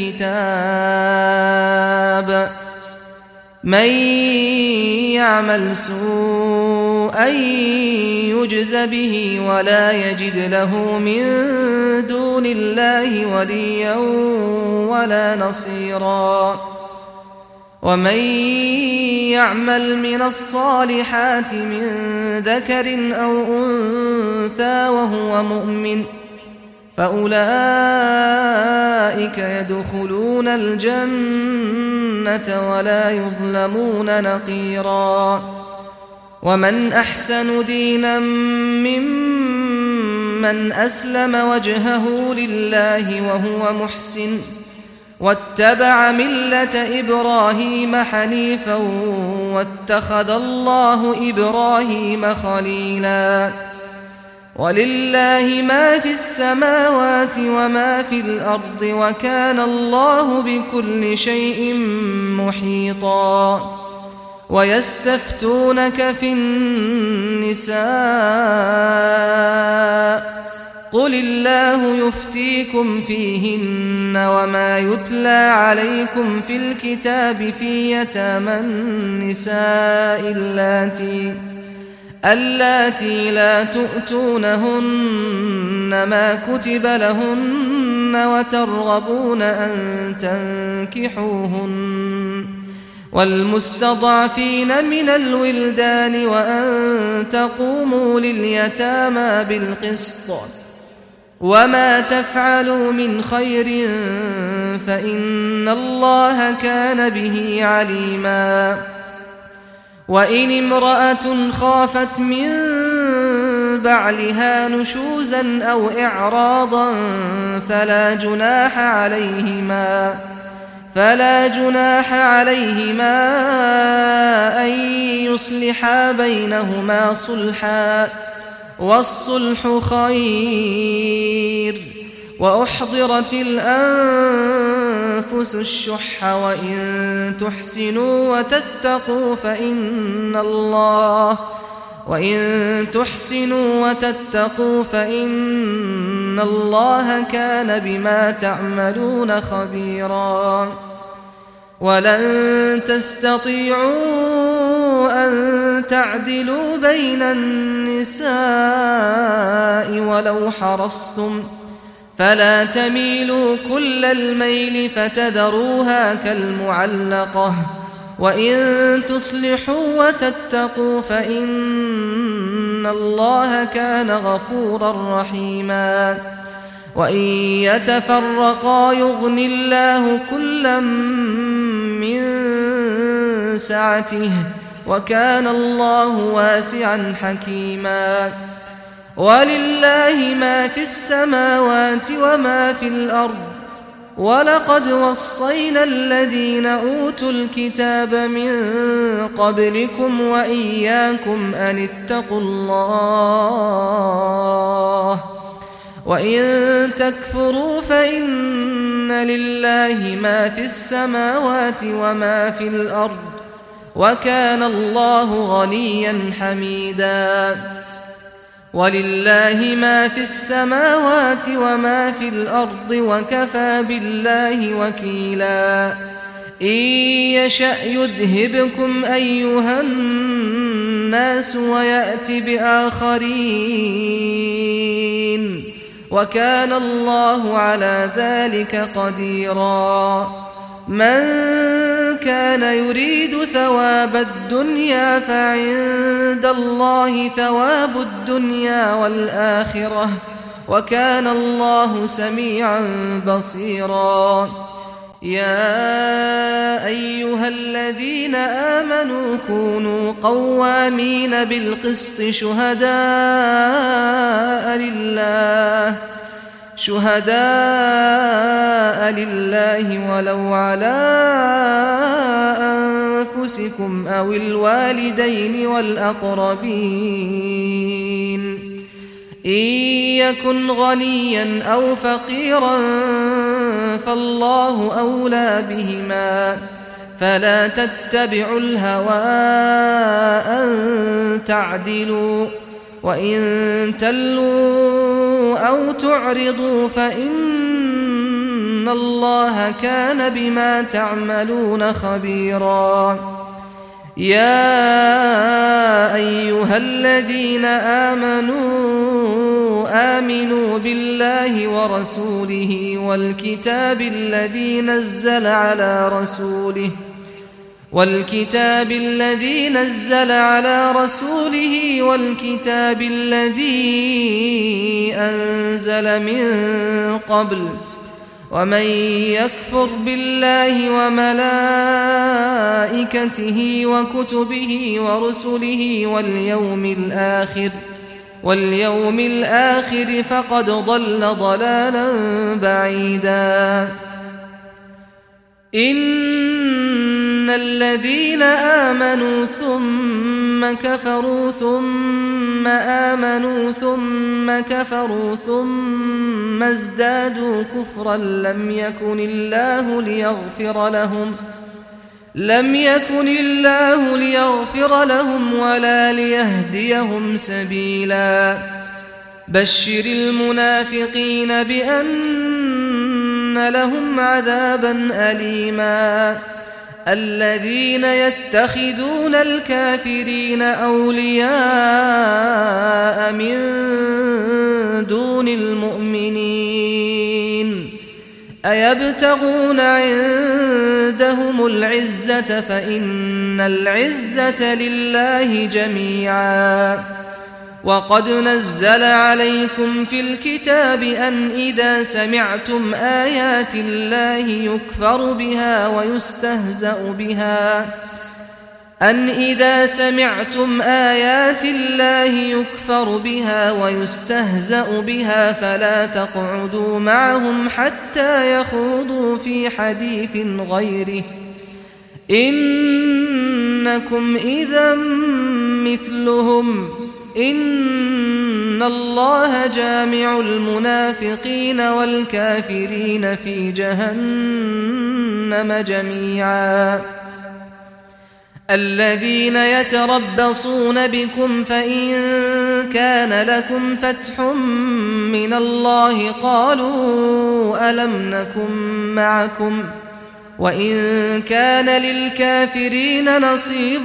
الكتاب من يعمل سوءا يجز به ولا يجد له من دون الله وليا ولا نصيرا ومن يعمل من الصالحات من ذكر أو أنثى وهو مؤمن فأولئك يدخلون الجنة ولا يظلمون نقيرا ومن أحسن دينا ممن أسلم وجهه لله وهو محسن واتبع ملة إبراهيم حنيفا واتخذ الله إبراهيم خليلا ولله ما في السماوات وما في الأرض وكان الله بكل شيء محيطا ويستفتونك في النساء قل الله يفتيكم فيهن وما يتلى عليكم في الكتاب في يتامى النساء اللاتي اللاتي لا تؤتونهن ما كتب لهن وترغبون أن تنكحوهن والمستضعفين من الولدان وأن تقوموا لليتامى بالقسط وما تفعلوا من خير فإن الله كان به عليما وإن امرأة خافت من بعلها نشوزا أو إعراضا فلا جناح عليهما فلا جناح عليهما أن يصلحا بينهما صلحا والصلح خير وأحضرت الأنفس الشح وإن تحسنوا وتتقوا فإن الله وإن تحسنوا وتتقوا فإن الله كان بما تعملون خبيرا ولن تستطيعوا أن تعدلوا بين النساء ولو حرصتم فلا تميلوا كل الميل فتذروها كالمعلقة وإن تصلحوا وتتقوا فإن الله كان غفورا رحيما وإن يتفرقا يغن الله كلا من سعته وكان الله واسعا حكيما ولله ما في السماوات وما في الأرض ولقد وصينا الذين أوتوا الكتاب من قبلكم وإياكم أن اتقوا الله وإن تكفروا فإن لله ما في السماوات وما في الأرض وكان الله غنيا حميدا ولله ما في السماوات وما في الأرض وكفى بالله وكيلا إن يشأ يذهبكم أيها الناس ويأت بآخرين وكان الله على ذلك قديرا من كان يريد ثواب الدنيا فعند الله ثواب الدنيا والآخرة وكان الله سميعا بصيرا يا أيها الذين آمنوا كونوا قوامين بالقسط شهداء لله شهداء لله ولو على أنفسكم أو الوالدين والأقربين إن يكن غنيا أو فقيرا فالله أولى بهما فلا تتبعوا الهوى أن تعدلوا وإن تلوا أو تعرضوا فإن الله كان بما تعملون خبيرا يا أيها الذين آمنوا آمنوا بالله ورسوله والكتاب الذي نزل على رسوله والكتاب الذي نزل على رسوله والكتاب الذي أنزل من قبل ومن يكفر بالله وملائكته وكتبه ورسله واليوم الآخر واليوم الآخر فقد ضل ضلالا بعيدا إن الذين آمنوا ثم كفروا ثم آمنوا ثم كفروا ثم ازدادوا كفرا لم يكن الله ليغفر لهم لم يكن الله ليغفر لهم ولا ليهديهم سبيلا بشر المنافقين بأن لهم عذابا أليما الذين يتخذون الكافرين أولياء من دون المؤمنين أيبتغون عندهم العزة فإن العزة لله جميعا وقد نزل عليكم في الكتاب أن إذا سمعتم آيات الله يكفر بها ويستهزأ بها أن إذا سمعتم آيات الله يكفر بها ويستهزأ بها فلا تقعدوا معهم حتى يخوضوا في حديث غيره إنكم إذا مثلهم إن الله جامع المنافقين والكافرين في جهنم جميعا الذين يتربصون بكم فإن كان لكم فتح من الله قالوا ألم نكن معكم وإن كان للكافرين نصيب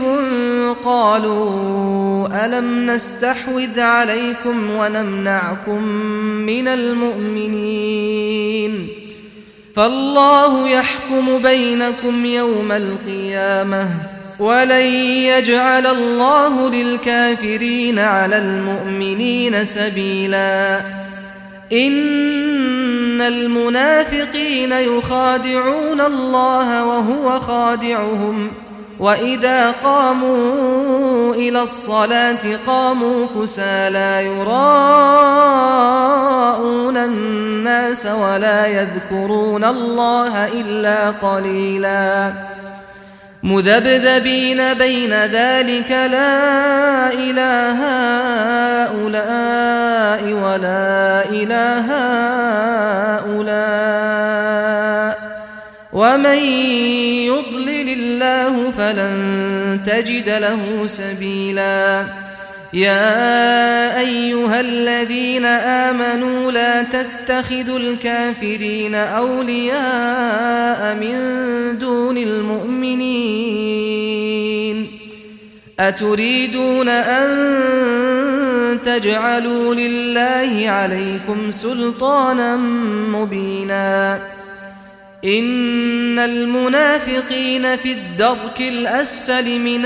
قالوا ألم نستحوذ عليكم ونمنعكم من المؤمنين فالله يحكم بينكم يوم القيامة ولن يجعل الله للكافرين على المؤمنين سبيلا إن المنافقين يخادعون الله وهو خادعهم وإذا قاموا إلى الصلاة قاموا كسالى يراءون الناس ولا يذكرون الله إلا قليلا مذبذبين بين ذلك لا إله هؤلاء ولا إله هؤلاء ومن يضلل الله فلن تجد له سبيلا يا أيها الذين آمنوا لا تتخذوا الكافرين أولياء من دون المؤمنين أتريدون أن تجعلوا لله عليكم سلطانا مبينا إن المنافقين في الدرك الأسفل من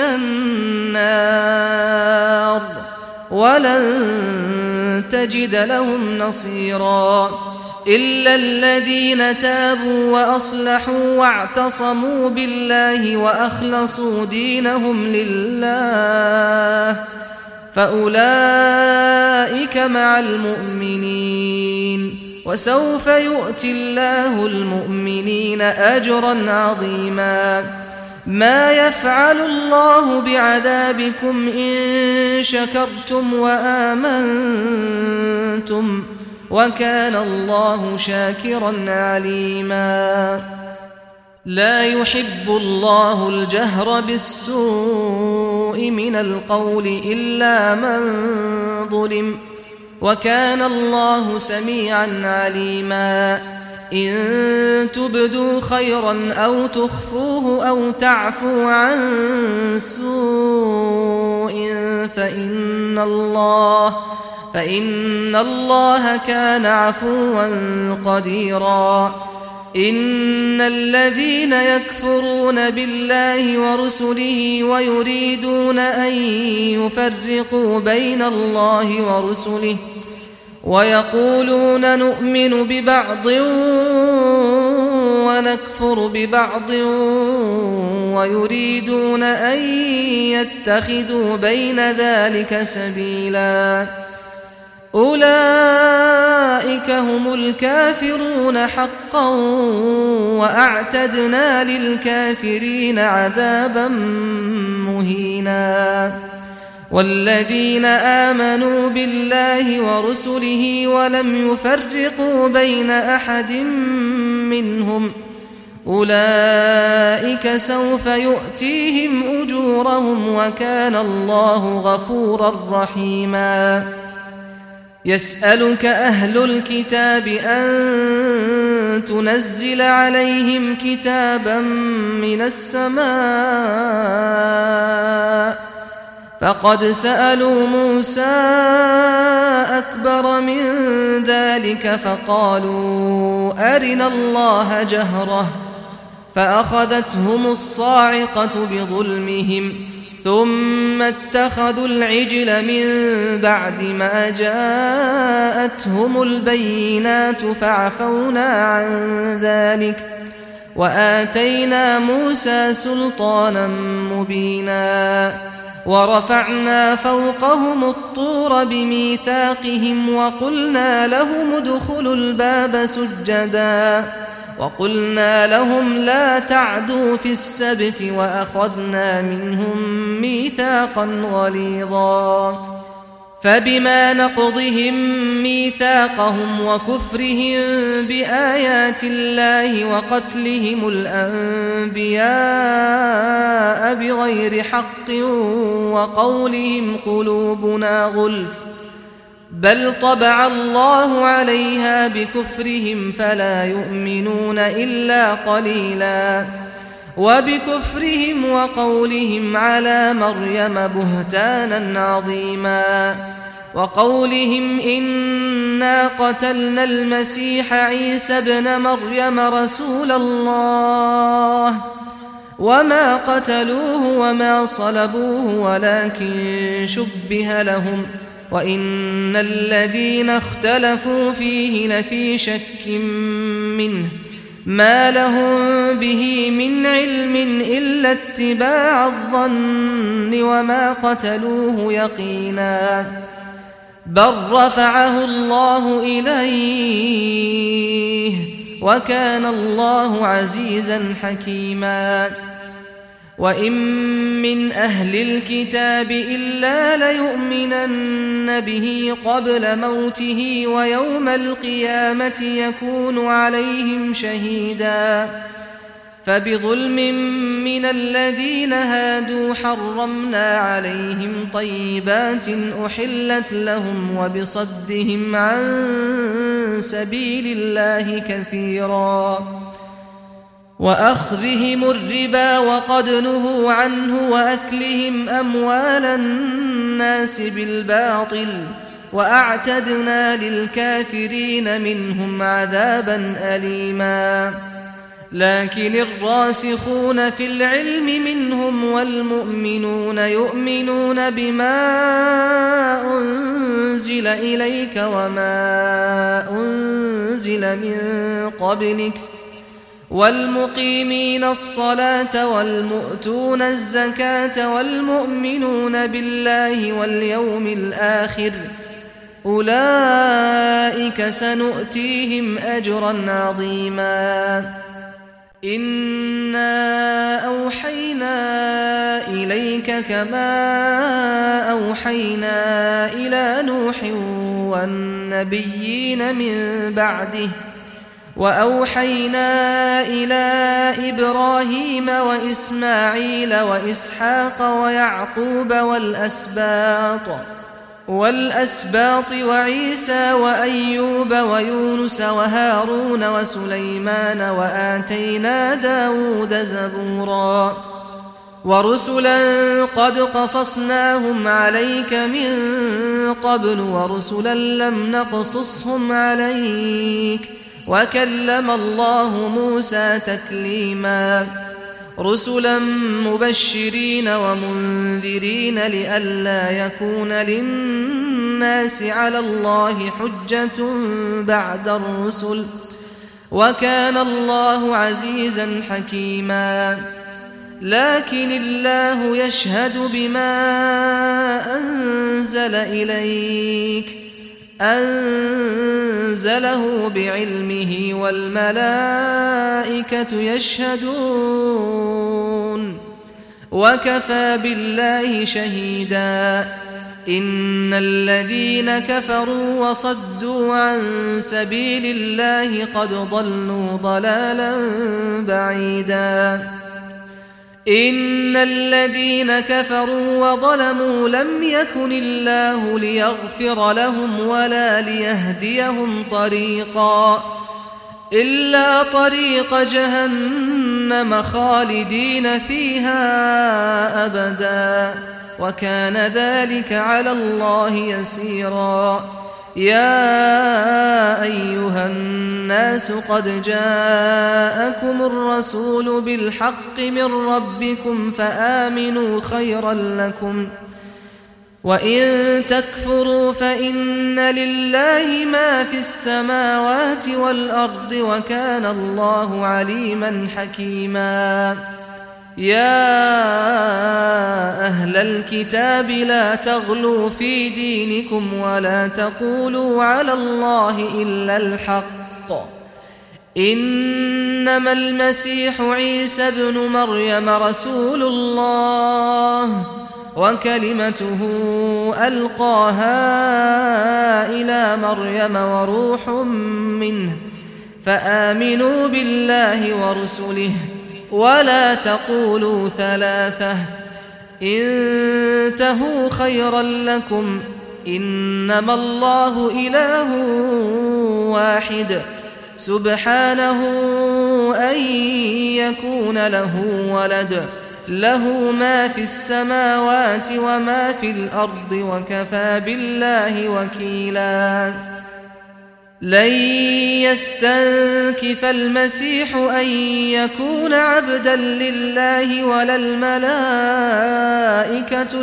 النار ولن تجد لهم نصيرا إلا الذين تابوا وأصلحوا واعتصموا بالله وأخلصوا دينهم لله فأولئك مع المؤمنين وسوف يؤتي الله المؤمنين أجرا عظيما ما يفعل الله بعذابكم إن شكرتم وآمنتم وكان الله شاكرا عليما لا يحب الله الجهر بالسوء من القول إلا من ظلم وكان الله سميعا عليما إن تبدوا خيرا أو تخفوه أو تعفوا عن سوء فإن الله فإن الله كان عفوا قديرا إن الذين يكفرون بالله ورسله ويريدون أن يفرقوا بين الله ورسله ويقولون نؤمن ببعض ونكفر ببعض ويريدون أن يتخذوا بين ذلك سبيلا أولئك هم الكافرون حقا وأعتدنا للكافرين عذابا مهينا والذين آمنوا بالله ورسله ولم يفرقوا بين أحد منهم أولئك سوف يؤتيهم أجورهم وكان الله غفورا رحيما يسألك أهل الكتاب أن تنزل عليهم كتابا من السماء فقد سألوا موسى أكبر من ذلك فقالوا أرنا الله جهرة فأخذتهم الصاعقة بظلمهم ثم اتخذوا العجل من بعد ما جاءتهم البينات فعفونا عن ذلك وآتينا موسى سلطانا مبينا ورفعنا فوقهم الطور بميثاقهم وقلنا لهم ادخلوا الباب سجدا وقلنا لهم لا تعدوا في السبت وأخذنا منهم ميثاقا غليظا فبما نقضهم ميثاقهم وكفرهم بآيات الله وقتلهم الأنبياء بغير حق وقولهم قلوبنا غلف بل طبع الله عليها بكفرهم فلا يؤمنون إلا قليلا وبكفرهم وقولهم على مريم بهتانا عظيما وقولهم إنا قتلنا المسيح عيسى ابن مريم رسول الله وما قتلوه وما صلبوه ولكن شبه لهم وإن الذين اختلفوا فيه لفي شك منه ما لهم به من علم إلا اتباع الظن وما قتلوه يقينا بل رفعه الله إليه وكان الله عزيزا حكيما وإن من أهل الكتاب إلا ليؤمنن به قبل موته ويوم القيامة يكون عليهم شهيدا فبظلم من الذين هادوا حرمنا عليهم طيبات أحلت لهم وبصدهم عن سبيل الله كثيرا وأخذهم الربا وقد نهوا عنه وأكلهم أموال الناس بالباطل وأعتدنا للكافرين منهم عذابا أليما لكن الراسخون في العلم منهم والمؤمنون يؤمنون بما أنزل إليك وما أنزل من قبلك والمقيمين الصلاة والمؤتون الزكاة والمؤمنون بالله واليوم الآخر أولئك سنؤتيهم أجرا عظيما إنا أوحينا إليك كما أوحينا إلى نوح والنبيين من بعده وأوحينا إلى إبراهيم وإسماعيل وإسحاق ويعقوب والأسباط والأسباط وعيسى وأيوب ويونس وهارون وسليمان وآتينا داود زبورا ورسلا قد قصصناهم عليك من قبل ورسلا لم نقصصهم عليك وكلم الله موسى تكليما رسلا مبشرين ومنذرين لئلا يكون للناس على الله حجة بعد الرسل وكان الله عزيزا حكيما لكن الله يشهد بما أنزل إليك أنزله بعلمه والملائكة يشهدون وكفى بالله شهيدا إن الذين كفروا وصدوا عن سبيل الله قد ضلوا ضلالا بعيدا إن الذين كفروا وظلموا لم يكن الله ليغفر لهم ولا ليهديهم طريقا إلا طريق جهنم خالدين فيها أبدا وكان ذلك على الله يسيرا. يا أيها الناس قد جاءكم الرسول بالحق من ربكم فآمنوا خيرا لكم، وإن تكفروا فإن لله ما في السماوات والأرض وكان الله عليما حكيما. يا أهل الكتاب لا تغلوا في دينكم ولا تقولوا على الله إلا الحق، إنما المسيح عيسى ابن مريم رسول الله وكلمته ألقاها إلى مريم وروح منه، فآمنوا بالله ورسله ولا تقولوا ثلاثة، انتهوا خيرا لكم، إنما الله إله واحد سبحانه أن يكون له ولد، له ما في السماوات وما في الأرض وكفى بالله وكيلا. لن يستنكف المسيح أن يكون عبدا لله ولا الملائكة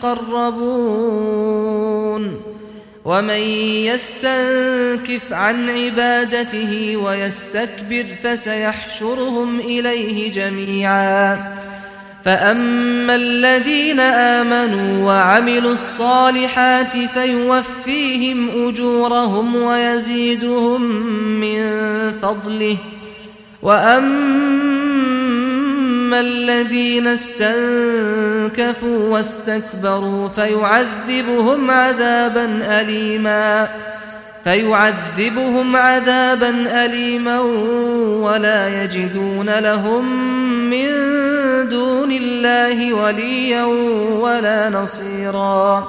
المقربون، ومن يستنكف عن عبادته ويستكبر فسيحشرهم إليه جميعا. فأما الذين آمنوا وعملوا الصالحات فيوفيهم أجورهم ويزيدهم من فضله، وأما الذين استنكفوا واستكبروا فيعذبهم عذابا أليما فيعذبهم عذابا أليما ولا يجدون لهم من دون الله وليا ولا نصيرا.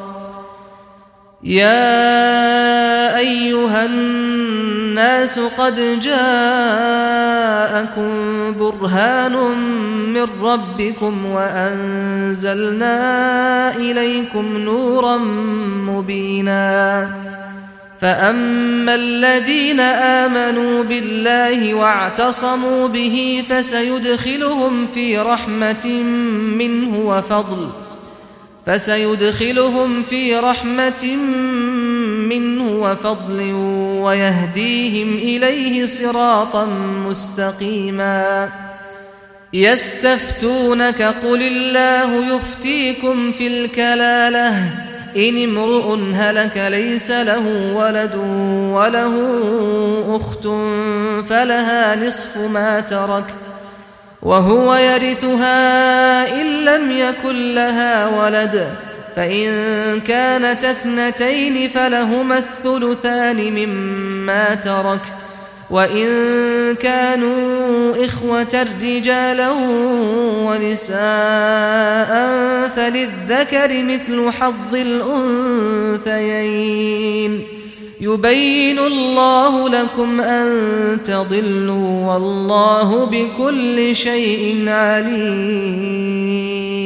يا أيها الناس قد جاءكم برهان من ربكم وأنزلنا إليكم نورا مبينا. فأما الذين آمنوا بالله واعتصموا به فسيدخلهم في رحمة منه وفضل فسيدخلهم في رحمة منه وفضل ويهديهم إليه صراطا مستقيما. يستفتونك قل الله يفتيكم في الكلالة إن امرؤ هلك ليس له ولد وله أخت فلها نصف ما ترك وهو يرثها إن لم يكن لها ولد، فإن كانت اثنتين فلهما الثلثان مما ترك، وإن كانوا إخوة رجالا ونساء فللذكر مثل حظ الأنثيين. يبين الله لكم أن تضلوا والله بكل شيء عليم.